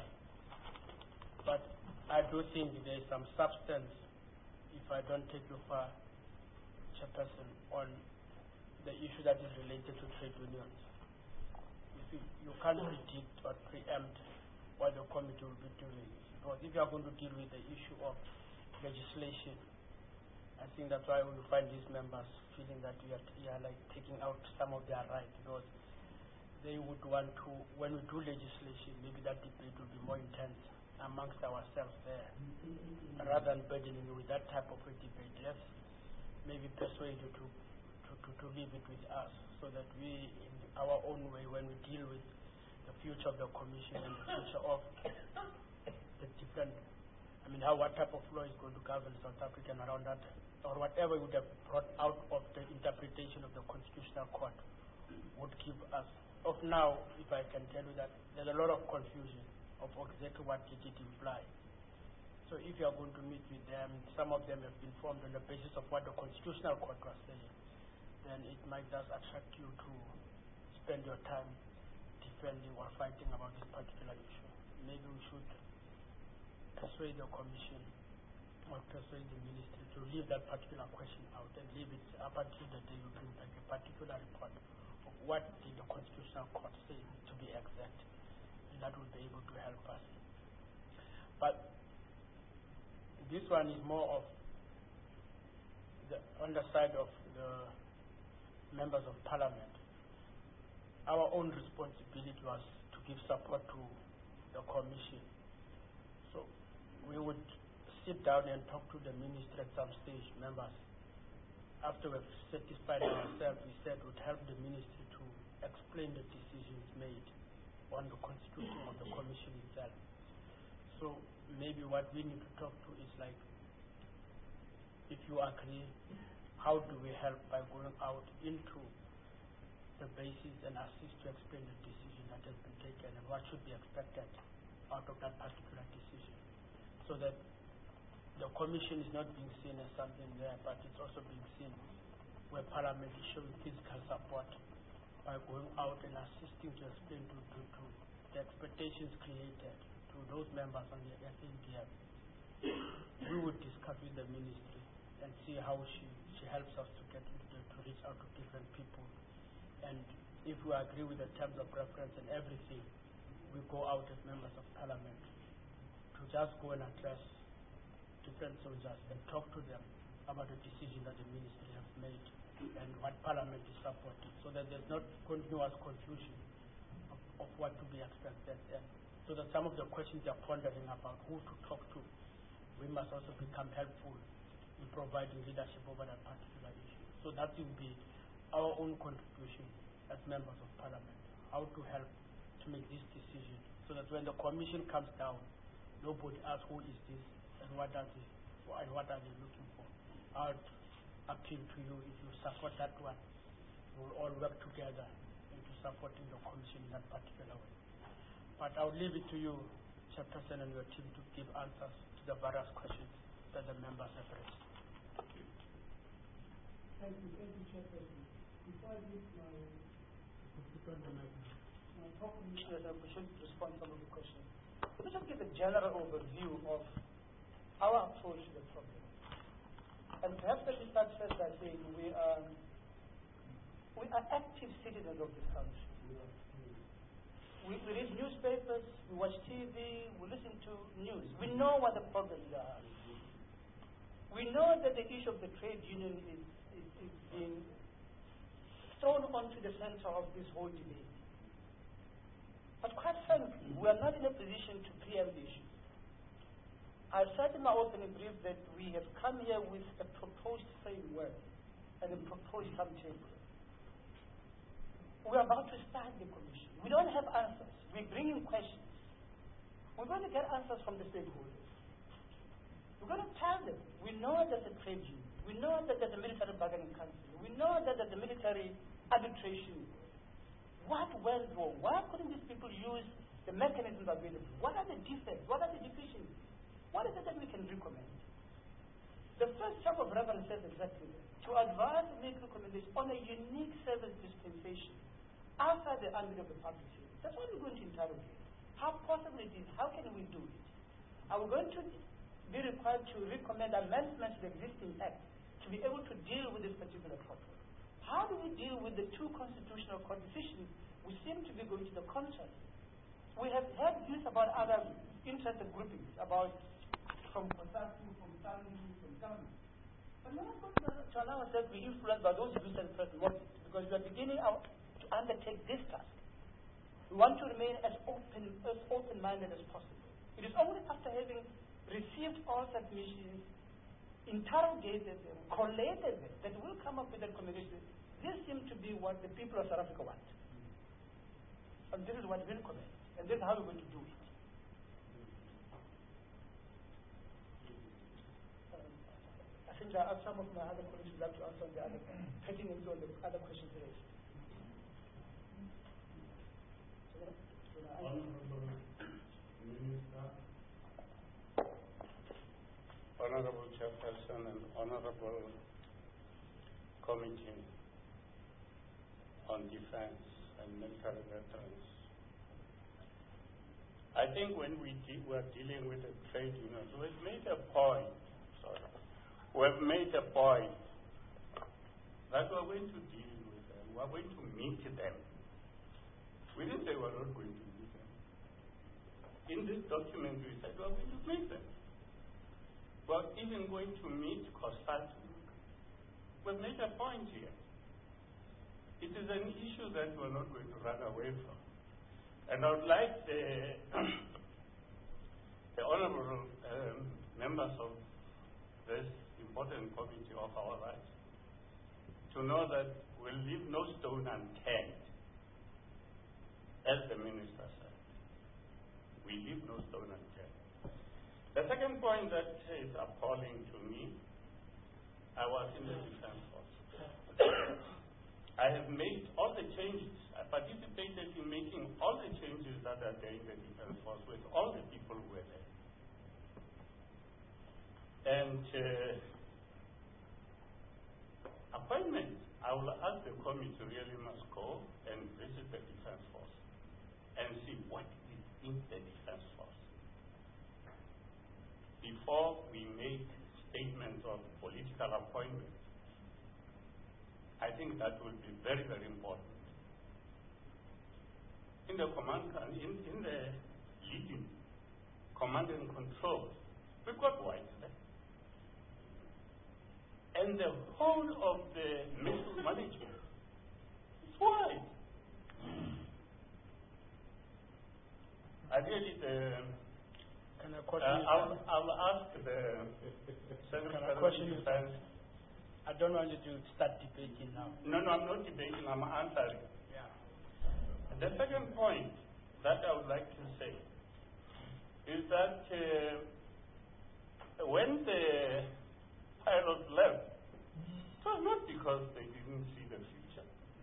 But I do think there is some substance, if I don't take you far, Chairperson, on the issue that is related to trade unions. You see, you can't predict or preempt what the committee will be doing. Because if you are going to deal with the issue of legislation, I think that's why we find these members feeling that we are, we are like taking out some of their rights, because they would want to, when we do legislation, maybe that debate will be more intense amongst ourselves there. Rather than burdening you with that type of a debate, let's maybe persuade you to, to, to, to leave it with us, so that we, in our own way, when we deal with the future of the Commission and the future of the different, I mean, how, what type of law is going to govern South Africa and around that, or whatever would have brought out of the interpretation of the Constitutional Court would give us. Of now, if I can tell you that there's a lot of confusion of exactly what did it imply. So if you are going to meet with them, some of them have been formed on the basis of what the Constitutional Court was saying, then it might just attract you to spend your time defending or fighting about this particular issue. Maybe we should persuade the Commission or persuade the Ministry to leave that particular question out and leave it up until the day you bring back a particular report of what did the Constitutional Court say, to be exact, and that will be able to help us. But this one is more of the underside of the members of Parliament. Our own responsibility was to give support to the Commission. So we would sit down and talk to the Ministry at some stage, members. After we've satisfied ourselves, we said we'd help the Ministry to explain the decisions made on the constitution of the Commission itself. So maybe what we need to talk to is like, if you agree, how do we help by going out into the basis and assist to explain the decision that has been taken and what should be expected out of that particular decision, so that the Commission is not being seen as something there, but it's also being seen where Parliament is showing physical support by going out and assisting to explain to, to, to the expectations created to those members on the F N D F. We would discuss with the Ministry and see how she, she helps us to get into the, to reach out to different people. And if we agree with the terms of reference and everything, we go out as members of Parliament to just go and address different soldiers and talk to them about the decision that the Ministry has made and what Parliament is supporting, so that there's not continuous confusion of, of what to be expected. And so that some of the questions they're pondering about who to talk to, we must also become helpful in providing leadership over that particular issue. So that will be our own contribution as members of Parliament, how to help to make this decision, so that when the Commission comes down, nobody asks who is this and what does it, and what are they looking for. I would appeal to you, if you support that one, we'll all work together into supporting the Commission in that particular way. But I'll leave it to you, Chairperson, and your team to give answers to the various questions that the members have raised. Thank you, thank you, Chairperson. Before I give my, my talk, Commissioners, I should respond to some of the questions. Let me just give a general overview of our approach to the problem. And perhaps let me start first by saying we are, we are active citizens of this country. We, we read newspapers, we watch T V, we listen to news. We know what the problems are. We know that the issue of the trade union is, is, is being thrown onto the center of this whole debate. But quite frankly, we are not in a position to preempt the issue. I said in my opening brief that we have come here with a proposed framework and a proposed timetable. We are about to start the commission. We don't have answers. We bring in questions. We're going to get answers from the stakeholders. We're going to tell them, we know there's a trade union. We know that there's a military bargaining council. We know that there's a military arbitration. What went wrong? Why couldn't these people use the mechanisms available? What are the defects? What are the deficiencies? What is it that we can recommend? The first chunk of reference says exactly that. To advise and make recommendations on a unique service dispensation outside the ambit of the public service. That's what we're going to interrogate. How possible it is? How can we do it? Are we going to be required to recommend amendments to the existing act to be able to deal with this particular problem? How do we deal with the two constitutional court decisions which seem to be going to the contrary? We have heard views about other interested groupings, about from Kosaku, from Sali, from government. But we're not going to, to allow ourselves to be influenced by those views and certain motives, because we are beginning our, to undertake this task. We want to remain as open, as open-minded as possible. It is only after having received all submissions, interrogated them, collated them, that we'll come up with a recommendation. This seems to be what the people of South Africa want. And this is what we'll recommend. And this is how we're going to do it. I think there are some of my other colleagues who would like to answer on the other, pertinent on the other questions raised. Honorable Minister, Honorable Chairperson, and Honorable Committee on Defense and Military Veterans. I think when we de were dealing with the trade unions, we've made a point, sorry, we've made a point that we're going to deal with them, we're going to meet them. We didn't say we're not going to meet them. In this document, we said we're going to meet them. We're even going to meet COSATU. We've made a point here. It is an issue that we're not going to run away from. And I would like the, the honorable um, members of this important committee of our rights to know that we'll leave no stone unturned, as the minister said. We leave no stone unturned. The second point that is appalling to me, I was in the Defense Force. I have made all the changes. I participated in making all the changes that are there in the Defense Force with all the people who were there. And uh, appointments, I will ask the committee really must go and visit the Defense Force and see what is in the Defense Force before we make statements of political appointments. I think that will be very, very important. In the command, in, in the leading, command and control, we've got whites there. And and the whole of the missile management. It's wide. I really, the, Can I uh, question I'll, I'll ask the Secretary of question you, Defense. I don't want you to start debating now. No, no, I'm not debating, I'm answering. Yeah. The second point that I would like to say is that uh, when the pilots left, it was not because they didn't see the future.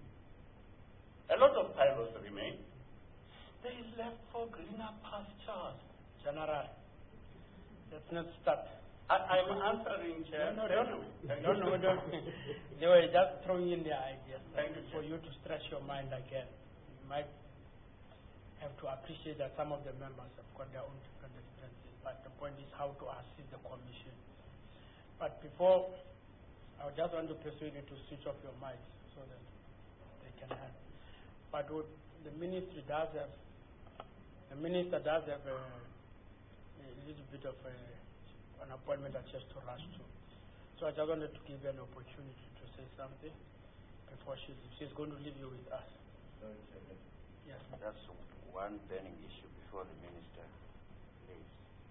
A lot of pilots remained. They left for greener pastures. General, let's not start. I, I'm answering, Chair. No, no, Thank don't. you. No, no, don't. They were just throwing in their ideas Thank you, for you to stretch your mind again. You might have to appreciate that some of the members have got their own different differences, but the point is how to assist the commission. But before, I just want to persuade you to switch off your mics so that they can have. But what the ministry does have, the minister does have a, a little bit of a, an appointment that she has to rush to. So I just wanted to give you an opportunity to say something before she leaves. She's going to leave you with us. Sorry, Chairman. Yes. That's one burning issue before the minister leaves.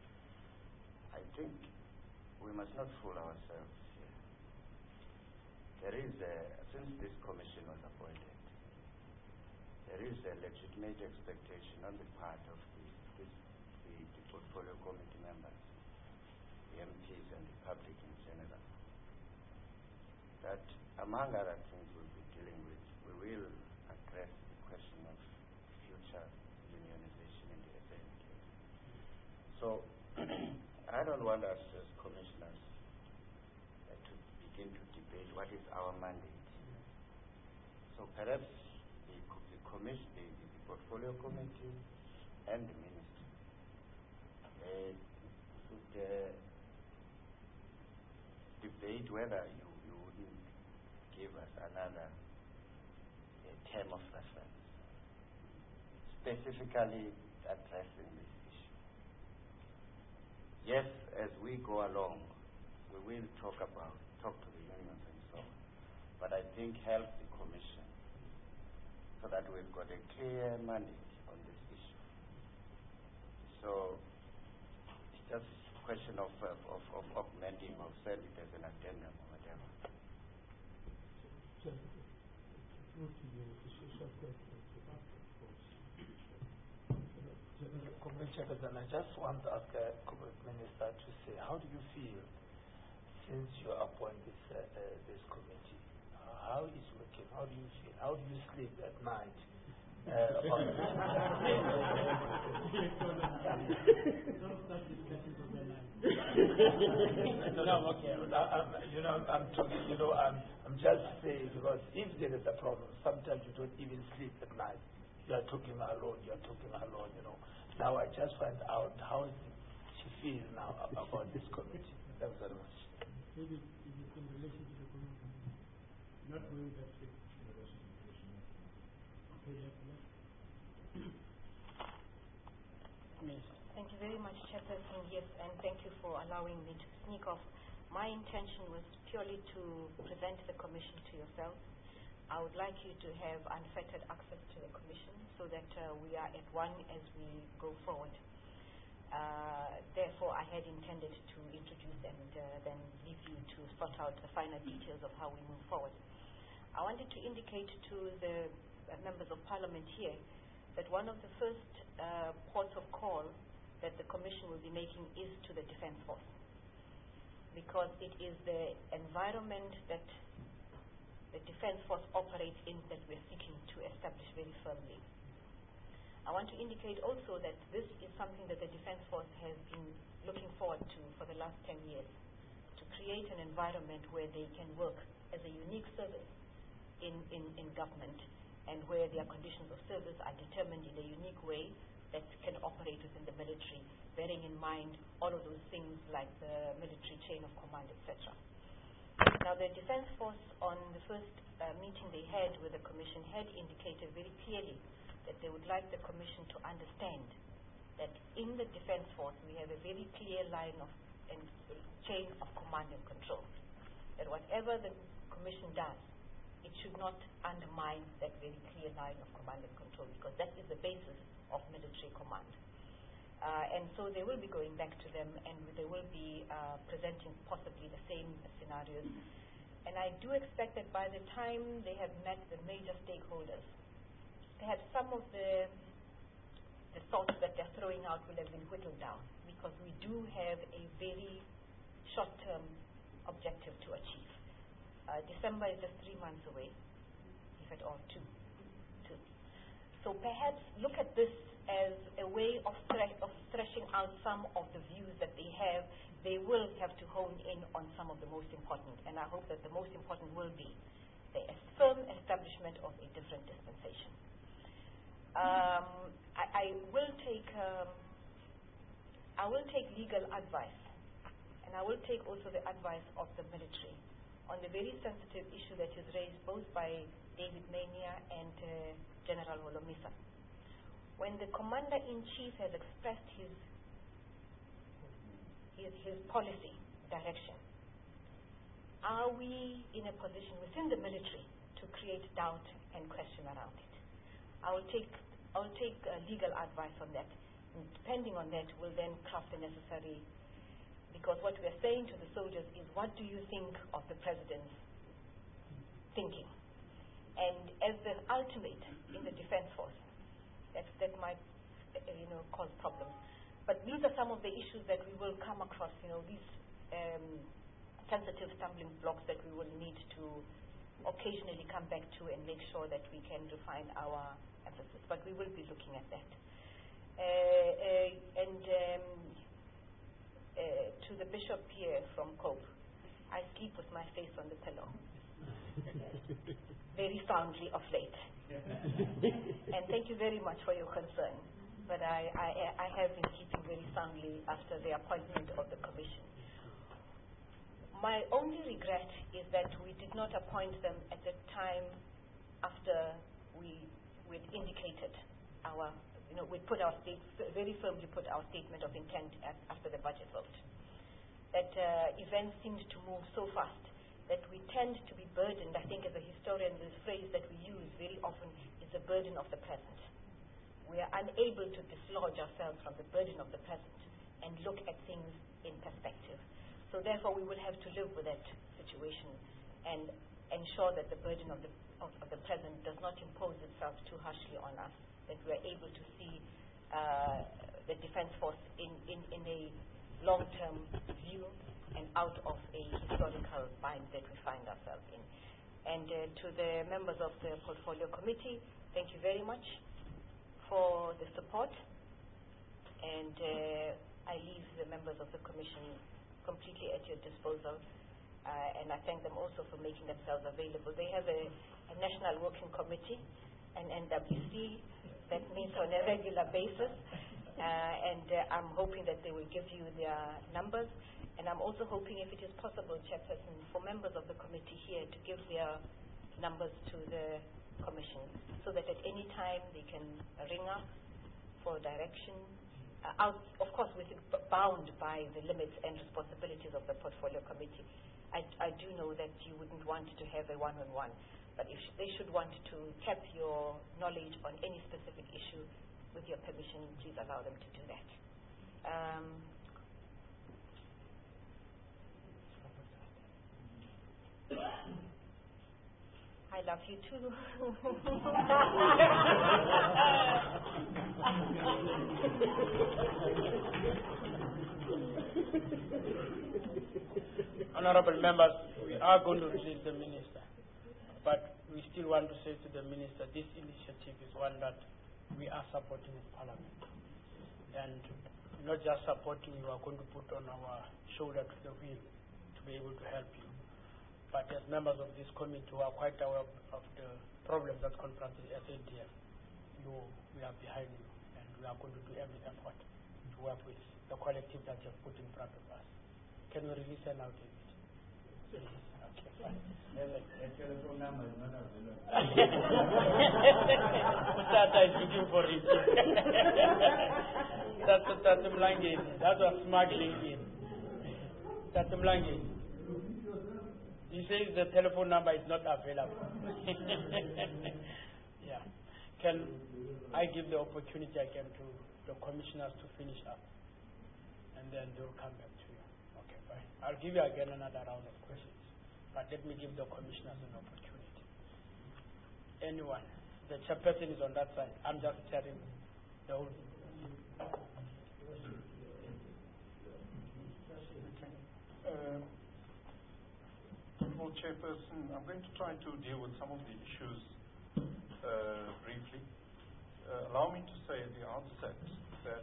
I think we must not fool ourselves here. There is a, since this commission was appointed, there is a legitimate expectation on the part of the, this, the, the portfolio committee members, the M Ps and the public in general, that among other things we'll be dealing with, we will address the question of future unionization in the S A N K. So I don't want us as commissioners uh, to begin to debate what is our mandate. So perhaps the, the commission, the, the portfolio committee and the ministry uh, should uh, debate whether you, you wouldn't give us another uh, term of reference, specifically addressing this issue. Yes, as we go along, we will talk about, talk to the unions and so on, but I think help the commission so that we've got a clear mandate on this issue. So it's just a question of, of, of, of augmenting or send it as an addendum or whatever. I just want to ask the corporate minister to say, how do you feel since you appoint this uh, uh, this committee? Uh, how is it working? How do you feel? How do you sleep at night? Uh, on no, okay. I, I'm, you know, I'm talking. You know, I'm I'm just saying because if there is a problem, sometimes you don't even sleep at night. You are talking alone. You are talking alone. You know. Now I just find out how she feels now about this committee. Thank you very much. Maybe in relation to the committee, not going that way. Okay, yes, yes. Thank you very much, Chairperson. Yes, and thank you for allowing me to sneak off. My intention was purely to present the Commission to yourself. I would like you to have unfettered access to the Commission so that uh, we are at one as we go forward. Uh, therefore, I had intended to introduce and uh, then leave you to sort out the final details of how we move forward. I wanted to indicate to the uh, members of Parliament here that one of the first uh, ports of call that the Commission will be making is to the Defence Force, because it is the environment that the Defence Force operates in that we're seeking to establish very firmly. I want to indicate also that this is something that the Defence Force has been looking forward to for the last ten years, to create an environment where they can work as a unique service in, in, in government, and where their conditions of service are determined in a unique way that can operate within the military, bearing in mind all of those things like the military chain of command, et cetera. Now, the Defence Force, on the first uh, meeting they had with the Commission, had indicated very clearly that they would like the Commission to understand that in the Defence Force we have a very clear line of and chain of command and control. That whatever whatever the Commission does, it should not undermine that very clear line of command and control, because that is the basis of military command. Uh, and so they will be going back to them, and they will be uh, presenting possibly the same scenarios. And I do expect that by the time they have met the major stakeholders, perhaps some of the, the thoughts that they're throwing out will have been whittled down, because we do have a very short-term objective to achieve. Uh, December is just three months away, if at all, two. two. So perhaps look at this as a way of, thre of threshing out some of the views that they have. They will have to hone in on some of the most important, and I hope that the most important will be the firm establishment of a different dispensation. Um, I, I will take um, I will take legal advice, and I will take also the advice of the military on the very sensitive issue that is raised both by David Mania and uh, General Holomisa. When the Commander-in-Chief has expressed his, his, his policy direction, are we in a position within the military to create doubt and question around it? I will take, I will take uh, legal advice on that. And depending on that, we'll then craft the necessary. Because what we are saying to the soldiers is, what do you think of the President's thinking? And as the ultimate in the Defense Force, that, that might uh, you know, cause problems. But these are some of the issues that we will come across, you know, these um, sensitive stumbling blocks that we will need to occasionally come back to and make sure that we can refine our emphasis. But we will be looking at that. Uh, uh, and um, Uh, to the Bishop here from Cope, I sleep with my face on the pillow very soundly of late. And thank you very much for your concern, but I, I, I have been sleeping very soundly after the appointment of the Commission. My only regret is that we did not appoint them at the time after we we'd indicated our You know, we put our state, very firmly put our statement of intent at, after the budget vote. That uh, events seemed to move so fast that we tend to be burdened. I think as a historian, the phrase that we use very often is the burden of the present. We are unable to dislodge ourselves from the burden of the present and look at things in perspective. So therefore, we will have to live with that situation and ensure that the burden of the, of, of the present does not impose itself too harshly on us, that we are able to see uh, the Defense Force in, in, in a long-term view and out of a historical bind that we find ourselves in. And uh, to the members of the Portfolio Committee, thank you very much for the support. And uh, I leave the members of the Commission completely at your disposal. Uh, and I thank them also for making themselves available. They have a, a National Working Committee, an N W C, that meets on a regular basis, uh, and uh, I'm hoping that they will give you their numbers, and I'm also hoping, if it is possible, Chairperson, for members of the committee here to give their numbers to the Commission, so that at any time they can ring up for direction, uh, out, of course, with it bound by the limits and responsibilities of the Portfolio Committee. I, I do know that you wouldn't want to have a one-on-one. But if they should want to tap your knowledge on any specific issue, with your permission, please allow them to do that. Um, I love you too. Honorable members, we are going to release the minister. But we still want to say to the minister, this initiative is one that we are supporting in Parliament. And not just supporting, we are going to put on our shoulder to the wheel to be able to help you. But as members of this committee who are quite aware of, of the problems that confront the S A D F, you, we are behind you, and we are going to do every effort to work with the collective that you have put in front of us. Can we release an out of it? Okay, fine. A telephone number is not available. Tata is looking for it. That's Tata Mlange. That's what smuggling in. Tata Mlange. He says the telephone number is not available. Yeah. Can I give the opportunity again to the commissioners to finish up? And then they'll come back to you. Okay, fine. I'll give you again another round of questions. But let me give the commissioners an opportunity. Anyone? The chairperson is on that side. I'm just telling the whole. Uh, well, Chairperson, I'm going to try to deal with some of the issues uh, briefly. Uh, allow me to say at the outset that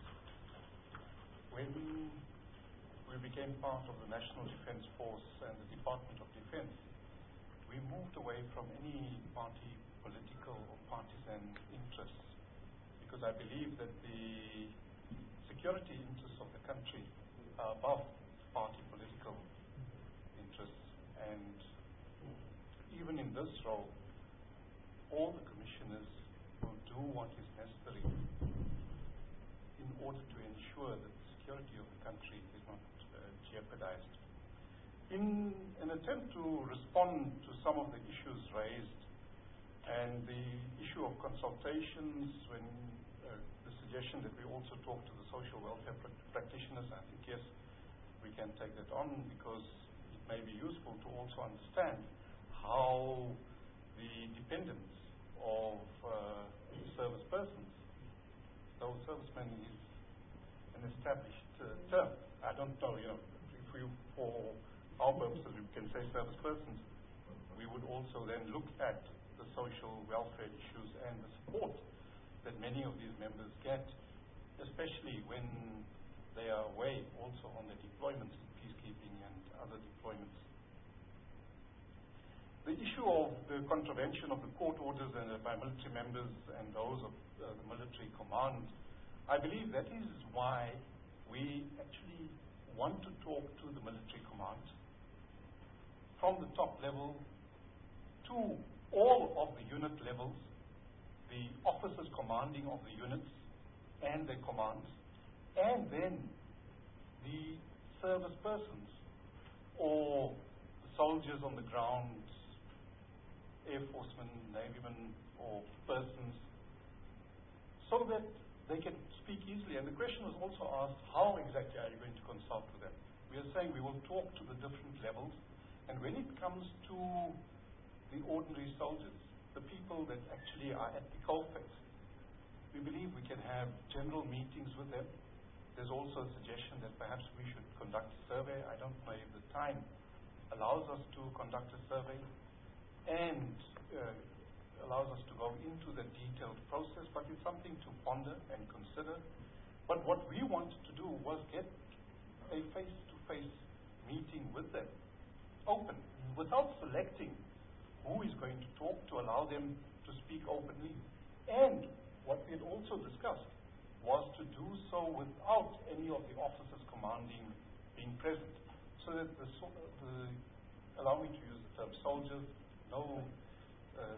when we became part of the National Defence Force and the Department of Defence, we moved away from any party political or partisan interests, because I believe that the security interests of the country are above party political interests. And even in this role, all the commissioners will do what is necessary in order to ensure that the security of the country is not uh, jeopardized. In an attempt to respond to some of the issues raised and the issue of consultations, when uh, the suggestion that we also talk to the social welfare pr practitioners, I think yes, we can take that on, because it may be useful to also understand how the dependence of uh, service persons, though servicemen is an established uh, term. I don't know, you know, if we, for our purposes, we can say service persons, we would also then look at the social welfare issues and the support that many of these members get, especially when they are away also on their deployments in peacekeeping and other deployments. The issue of the contravention of the court orders and, uh, by military members and those of uh, the military command, I believe that is why we actually want to talk to the military command from the top level to all of the unit levels, the officers commanding of the units and their commands, and then the service persons or the soldiers on the ground, Air Forcemen, Navymen, or persons, so that they can speak easily. And the question was also asked, how exactly are you going to consult with them? We are saying we will talk to the different levels, and when it comes to the ordinary soldiers, the people that actually are at the coalface, we believe we can have general meetings with them. There's also a suggestion that perhaps we should conduct a survey. I don't know if the time allows us to conduct a survey and uh, allows us to go into the detailed process, but it's something to ponder and consider. But what we wanted to do was get a face-to-face meeting with them, open, without selecting who is going to talk, to allow them to speak openly. And what we had also discussed was to do so without any of the officers commanding being present, so that the, the allow me to use the term soldiers, no uh,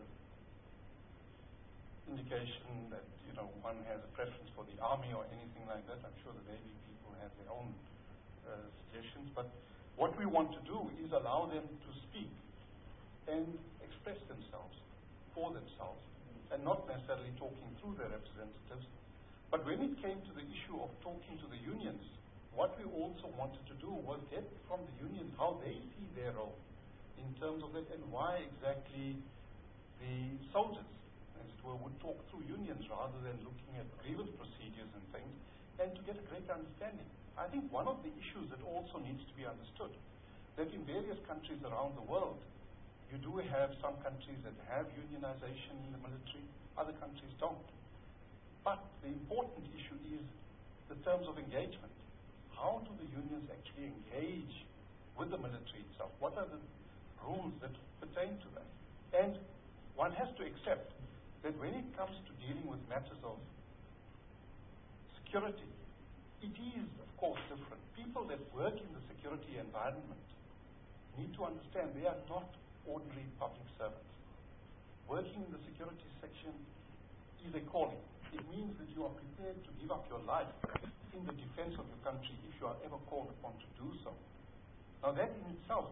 indication that, you know, one has a preference for the army or anything like that. I'm sure the Navy people have their own uh, suggestions, but what we want to do is allow them to speak and express themselves for themselves, and not necessarily talking through their representatives. But when it came to the issue of talking to the unions, what we also wanted to do was get from the unions how they see their role in terms of it, and why exactly the soldiers, as it were, would talk through unions rather than looking at grievance procedures and things, and to get a greater understanding. I think one of the issues that also needs to be understood, that in various countries around the world, you do have some countries that have unionization in the military, other countries don't. But the important issue is the terms of engagement. How do the unions actually engage with the military itself? What are the rules that pertain to that? And one has to accept that when it comes to dealing with matters of security, it is, of course, different. People that work in the security environment need to understand they are not ordinary public servants. Working in the security section is a calling. It means that you are prepared to give up your life in the defense of your country if you are ever called upon to do so. Now that in itself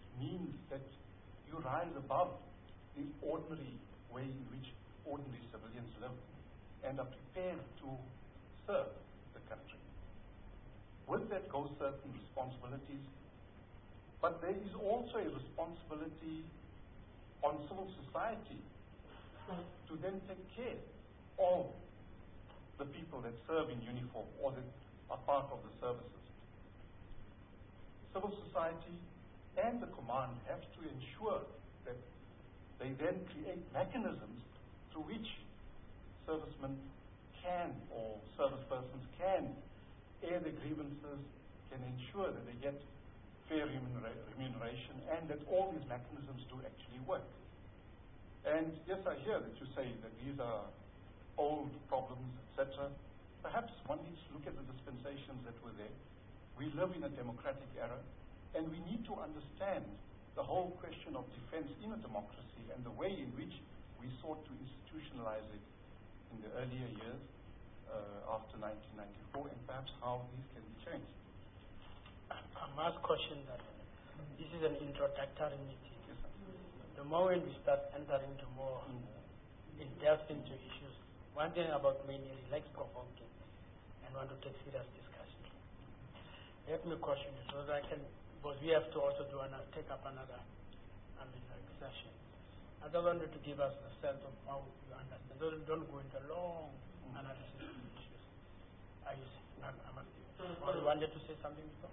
means that you rise above the ordinary way in which ordinary civilians live and are prepared to serve the country. With that go certain responsibilities, but there is also a responsibility on civil society to then take care of the people that serve in uniform or that are part of the services. Civil society and the command have to ensure that they then create mechanisms through which servicemen can, or service persons can, air their grievances, can ensure that they get fair remunera- remuneration, and that all these mechanisms do actually work. And yes, I hear that you say that these are old problems, et cetera. Perhaps one needs to look at the dispensations that were there. We live in a democratic era, and we need to understand the whole question of defense in a democracy and the way in which we sought to institutionalize it in the earlier years uh, after nineteen ninety-four, and perhaps how these can be changed. I must caution that this is an introductory meeting. Yes, the moment we start entering into more mm. in depth into issues, one thing about me is he likes provoking and want to take serious discussion. Let me caution you so that I can, because we have to also do another, take up another I mean, like session. I just wanted to give us a sense of how you understand. Don't, don't go into long mm. analysis of issues. I, I, I must or you wanted to say something before?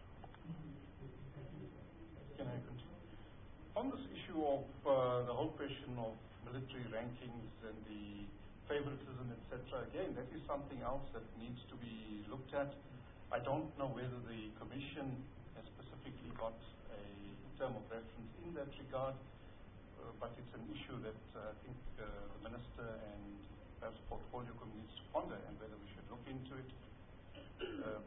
Can I continue? On this issue of uh, the whole question of military rankings and the favoritism, et cetera, again, that is something else that needs to be looked at. I don't know whether the Commission has specifically got a term of reference in that regard, uh, but it's an issue that uh, I think uh, the Minister and perhaps Portfolio Committee needs to ponder, and whether we should look into it. Uh,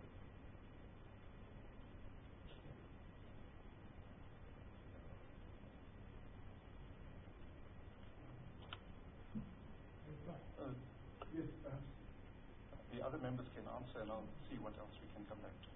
Uh, yes, uh, the other members can answer, and I'll see what else we can come back to.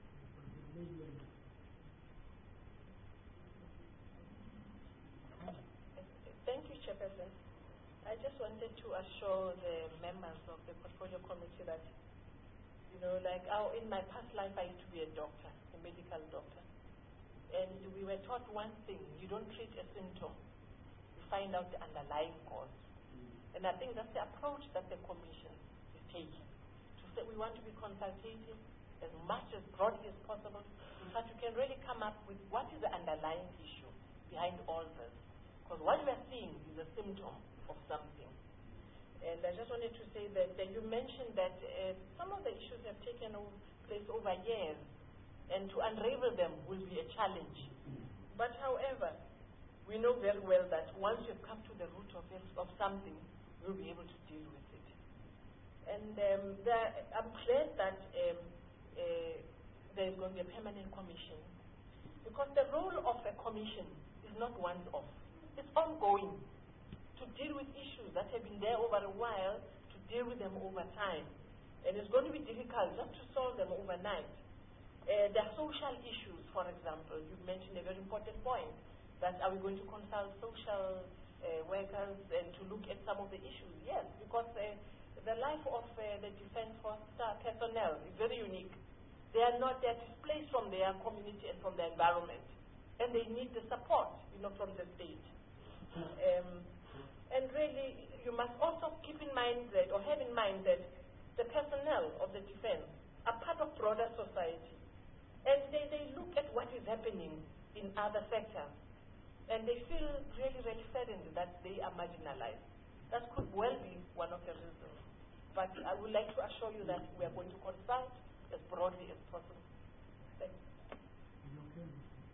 Thank you, Chairperson. I just wanted to assure the members of the Portfolio Committee that, you know, like our, in my past life, I used to be a doctor, a medical doctor. And we were taught one thing: you don't treat a symptom, you find out the underlying cause. And I think that's the approach that the Commission is taking. To say we want to be consultative as much as broadly as possible, in fact, you can really come up with what is the underlying issue behind all this. Because what we are seeing is a symptom of something. And I just wanted to say that, that you mentioned that uh, some of the issues have taken place over years, and to unravel them will be a challenge. But however, we know very well that once you've come to the root of, it, of something, we'll be able to deal with it. And um, there, I'm glad that um, uh, there's going to be a permanent commission, because the role of a commission is not once off. It's ongoing, to deal with issues that have been there over a while, to deal with them over time. And it's going to be difficult just to solve them overnight. Uh, there are social issues, for example. You mentioned a very important point, that are we going to consult social uh, workers and to look at some of the issues? Yes, because uh, the life of uh, the Defence Force personnel is very unique. They are not, they are displaced from their community and from their environment, and they need the support, you know, from the state. Um, and really, you must also keep in mind that, or have in mind that the personnel of the defense are part of broader society, and they, they look at what is happening in other sectors, and they feel really, really saddened that they are marginalized. That could well be one of the reasons. But I would like to assure you that we are going to consult as broadly as possible. Thank you.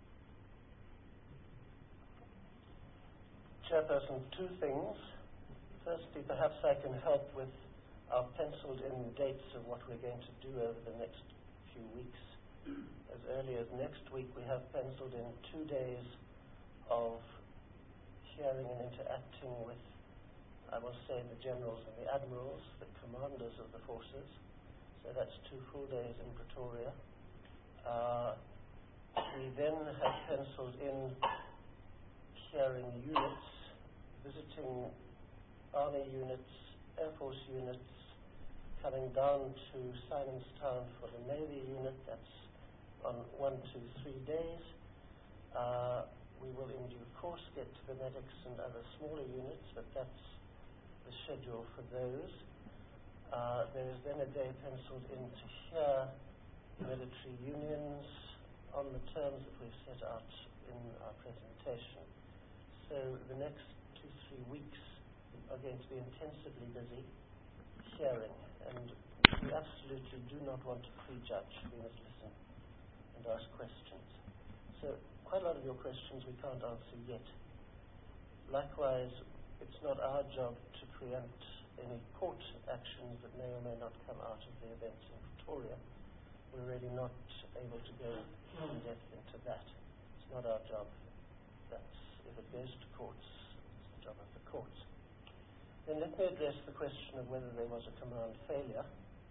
Chairperson, two things. Firstly, perhaps I can help with our penciled-in dates of what we're going to do over the next few weeks. As early as next week, we have penciled in two days of hearing and interacting with, I must say, the generals and the admirals, the commanders of the forces. So that's two full days in Pretoria. Uh, We then have penciled in hearing units, visiting Army units, Air Force units, coming down to Simonstown for the Navy unit. That's on one to three days. Uh, we will in due course get to the medics and other smaller units, but that's the schedule for those. Uh, there is then a day penciled in to hear military unions on the terms that we've set out in our presentation. So the next two, three weeks are going to be intensively busy hearing, and we absolutely do not want to prejudge. We must listen and ask questions. So quite a lot of your questions we can't answer yet. Likewise, it's not our job to preempt any court actions that may or may not come out of the events in Pretoria. We're really not able to go in depth into that. It's not our job. That's, if it goes to courts, it's the job of the courts. Then let me address the question of whether there was a command failure.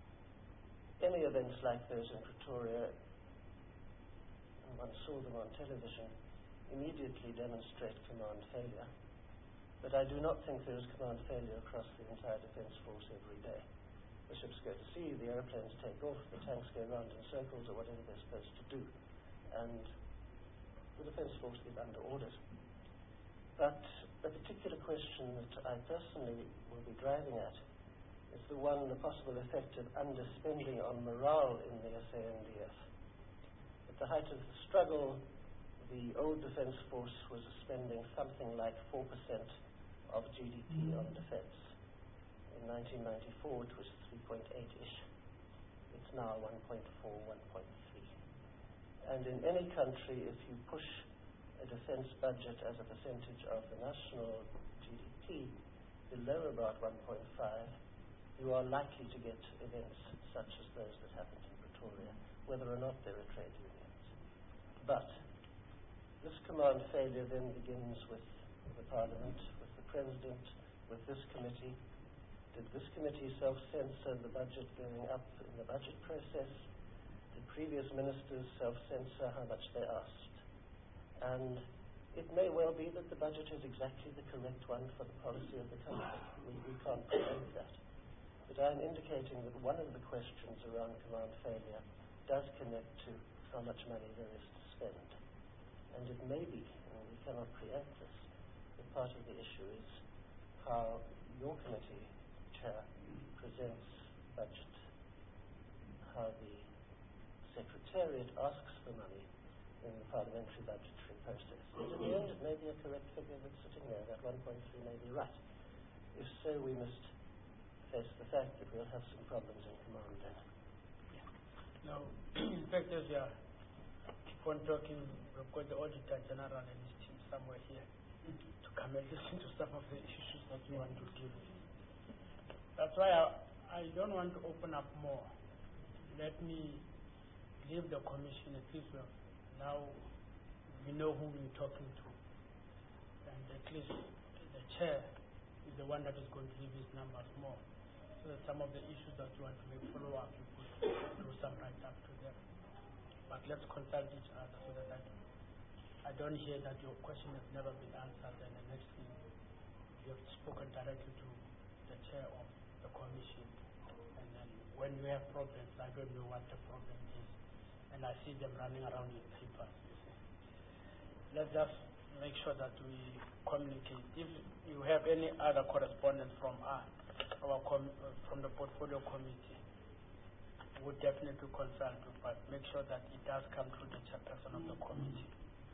Any events like those in Pretoria, and one saw them on television, immediately demonstrate command failure. But I do not think there is command failure across the entire Defence Force every day. The ships go to sea, the aeroplanes take off, the tanks go round in circles or whatever they're supposed to do. And the Defence Force is under orders. But a particular question that I personally will be driving at is the one, the possible effect of underspending on morale in the S A N D F. At the height of the struggle, the old Defence Force was spending something like four percent of G D P mm. on defence. In nineteen ninety-four, it was three point eight-ish. It's now one point four, one point three. And in any country, if you push a defence budget as a percentage of the national G D P below about one point five, you are likely to get events such as those that happened in Pretoria, whether or not there are trade unions. But this command failure then begins with the Parliament, with the President, with this committee. Did this committee self-censor the budget going up in the budget process? Did previous ministers self-censor how much they asked? And it may well be that the budget is exactly the correct one for the policy of the country. We, we can't prevent that. But I'm indicating that one of the questions around command failure does connect to how much money there is to spend. And it may be, and we cannot preempt this, that part of the issue is how your committee chair presents budget, how the Secretariat asks for money in the parliamentary budgetary process. But in the end, it may be a correct figure that's sitting there, that one point three may be right. If so, we must face the fact that we'll have some problems in command then. Yeah. Now, in fact, as you keep on talking, we've got the Auditor General and his team somewhere here to come and listen to some of the issues that you want to deal with. That's why I, I don't want to open up more. Let me leave the commission at least. Well, now we know who we're talking to. And at least the chair is the one that is going to give his numbers more. So that some of the issues that you want to make follow up, you could do some write up to them. But let's consult each other so that I, I don't hear that your question has never been answered, and the next thing you have spoken directly to the chair of the commission. And then when you have problems, I don't know what the problem is. And I see them running around with papers, you see. Let's just make sure that we communicate. If you have any other correspondence from us, our com uh, from the portfolio committee, we'll definitely consult you, but make sure that it does come through the chairperson of the committee.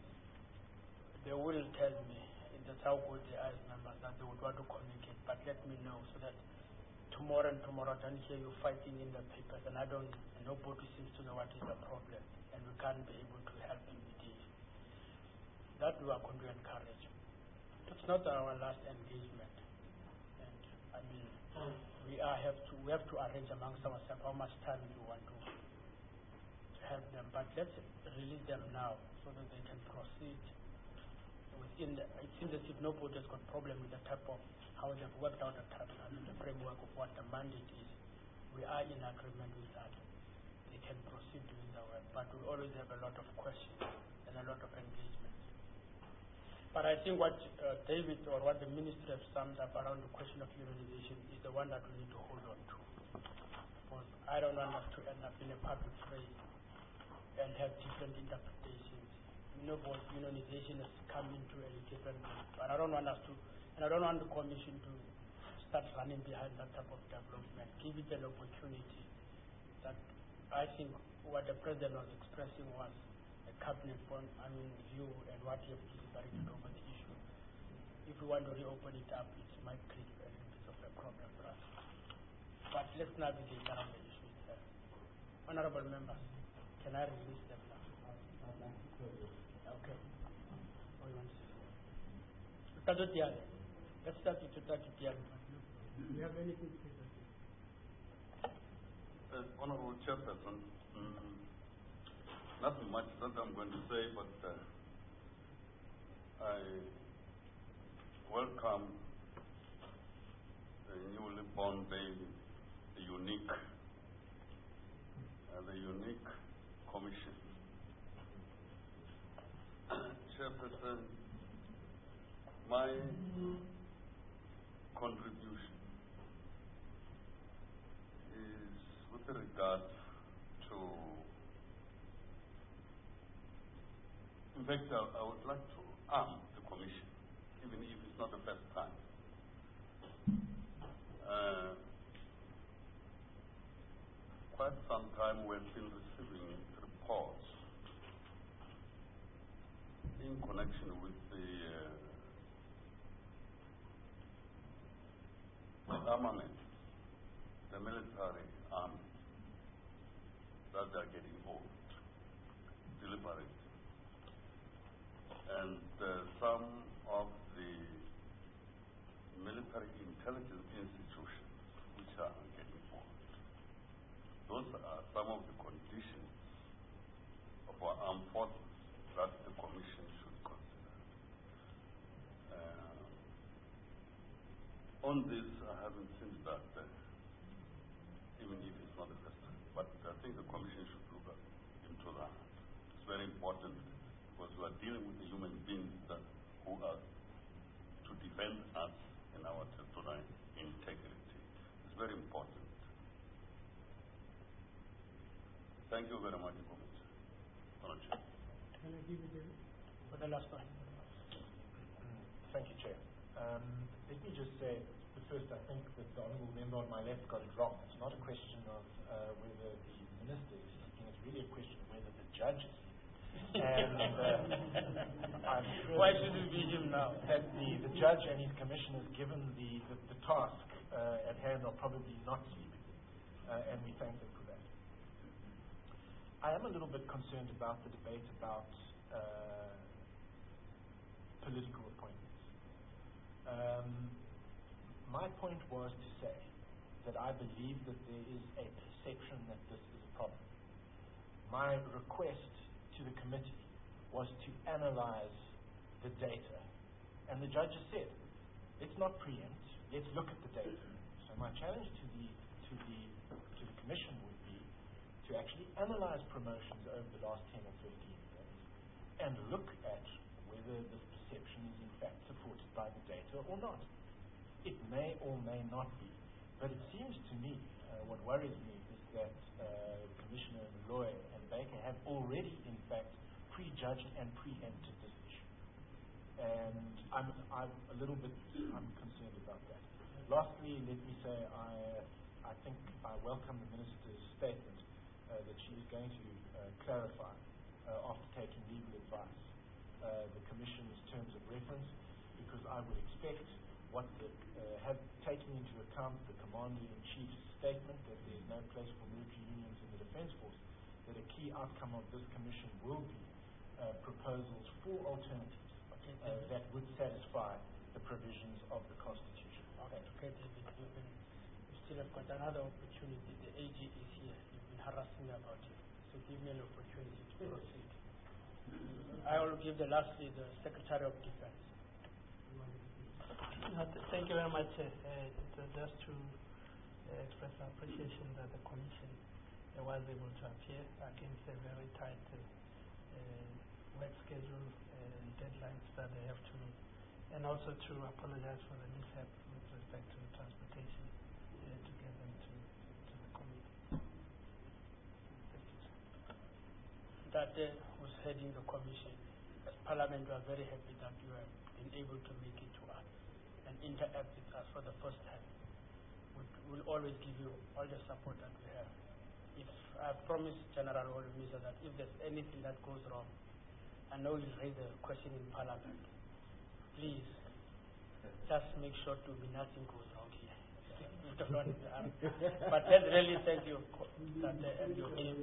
They will tell me, in the how good they are as members, that they would want to communicate, but let me know so that tomorrow and tomorrow I don't hear you fighting in the papers, and I don't, and nobody seems to know what is the problem, and we can't be able to help immediately. That we are going to encourage. It's not our last engagement, and I mean, we are have to we have to arrange amongst ourselves how much time we want to, to help them, but let's release them now so that they can proceed within the, it seems as if nobody has got problem with the type of how they've worked out the type, I mean the framework of what the mandate is. We are in agreement with that. They can proceed with the work, but we always have a lot of questions and a lot of engagement. But I think what uh, David or what the minister has summed up around the question of unionization is the one that we need to hold on to. Because I don't want us to end up in a public phrase and have different interpretations. You know, both unionization has come into a different way. But I don't want us to, and I don't want the Commission to start running behind that type of development. Give it an opportunity. That I think what the President was expressing was a cabinet point, I mean, view and what he has deliberated over the issue. If we want to reopen it up, it might create a little bit of a problem for us. But let's navigate around the issue itself. Honorable members, can I release them now? Okay. Oh, you want to say? Let's start with Tutati Tiale. Do you have anything to say? Uh, Honorable Chairperson, um, nothing much that I'm going to say, but uh, I welcome the newly born baby, the unique, uh, the unique commission. Chairperson, my contribution is with regard to, in fact, I, I would like to arm the Commission, even if it's not the first time. Uh, quite some time we've been receiving reports in connection with the uh, armament, the military army, that they are getting old, deliberate. And uh, some of the military intelligence institutions which are getting old. Those are some of the conditions of our armed forces that the Commission should consider. Uh, on this, I haven't seen that, uh, even if it's not the first time, but I think the Commission should look into that. It's very important because we are dealing with the human beings that, who are to defend us in our territorial integrity. It's very important. Thank you very much, Commissioner. Can I give you the, for the last one? Thank you, Chair. Um, let me just say, the first, I think that the honourable member on my left got it wrong. It's not a question of uh, whether the minister is sleeping. It's really a question of whether the judge is sleeping. And uh, I'm sure why should it be him now? That the, the judge and his commissioners, given the, the, the task uh, at hand, are probably not sleeping. Uh, and we thank them for that. I am a little bit concerned about the debate about uh, political appointments. Um, my point was to say that I believe that there is a perception that this is a problem. My request to the committee was to analyze the data. And the judge has said, let's not preempt, let's look at the data. So my challenge to the, to the, to the commission would be to actually analyze promotions over the last ten or fifteen years and look at whether this perception is in fact supported by the data or not. It may or may not be. But it seems to me, uh, what worries me is that uh, Commissioner Malloy and Baker have already, in fact, prejudged and preempted this issue. And I'm, I'm a little bit I'm concerned about that. Lastly, let me say I, I think I welcome the Minister's statement uh, that she is going to uh, clarify, uh, after taking legal advice, uh, the Commission's terms of reference, because I would expect what the, uh, have taken into account the Commander-in-Chief's statement that there is no place for military unions in the Defence Force, that a key outcome of this Commission will be uh, proposals for alternatives okay, uh, that would satisfy the provisions of the Constitution. Okay, okay, David. We still have got another opportunity. The A G is here. You've been harassing me about it. So give me an opportunity to proceed. I will give the lastly the Secretary of Defence. Uh, th thank you very much. Uh, uh, just to uh, express our appreciation that the Commission uh, I was able to appear against a very tight uh, uh, work schedule and deadlines that I have to meet. And also to apologize for the mishap with respect to transportation uh, to get them to, to the committee. That uh, was heading the commission. As Parliament, we are very happy that you have been able to make it to us and interact with us for the first time. We'll always give you all the support that we have. If I promised General Holomisa that if there's anything that goes wrong, I know you'll raise a question in Parliament. Please, just make sure to be nothing goes wrong here. But let's really thank you that, uh, and your team.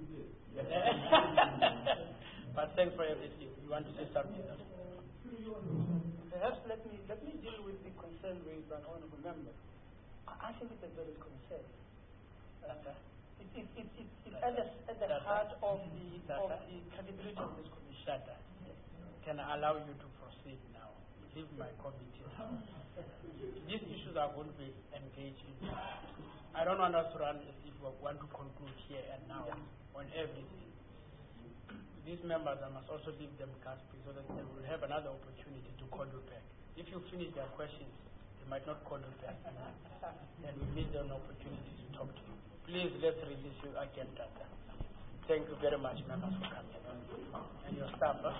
But thanks for everything. You want to say something else? Perhaps let me let me deal with the concern raised by an honourable member. I, I think it's a valid concern. Uh, it, it, it, it, it's at the, at the heart of the of the credibility of this commission. Can I allow you to proceed now? Leave my committee now. These issues are going to be engaged in. I don't want us to run as if we want to conclude here and now on everything. These members, I must also leave them gasping so that they will have another opportunity to call you back. If you finish their questions, they might not call you back. And we miss an opportunity to talk to you. Please, let's release you again, Tata. Thank you very much, members, for coming. And your staff, huh?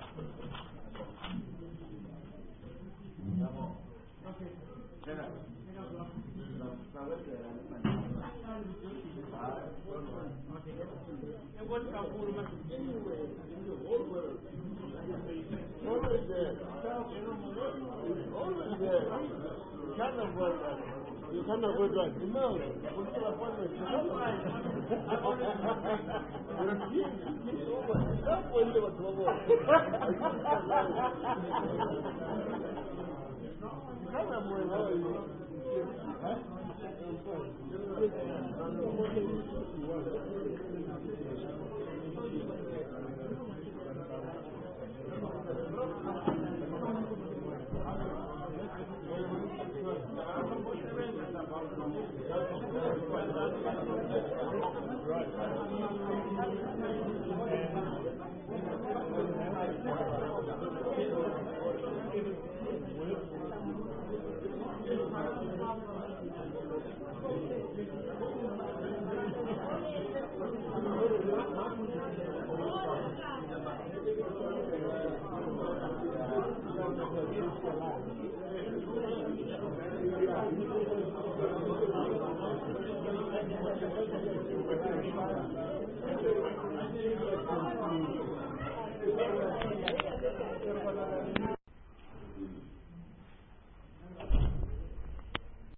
Always there. Always there. You can't avoid that. You can't avoid that. No. Political appointment. You can't avoid that. It's over. Stop when they were trouble. You can't avoid that. Huh? Thank you.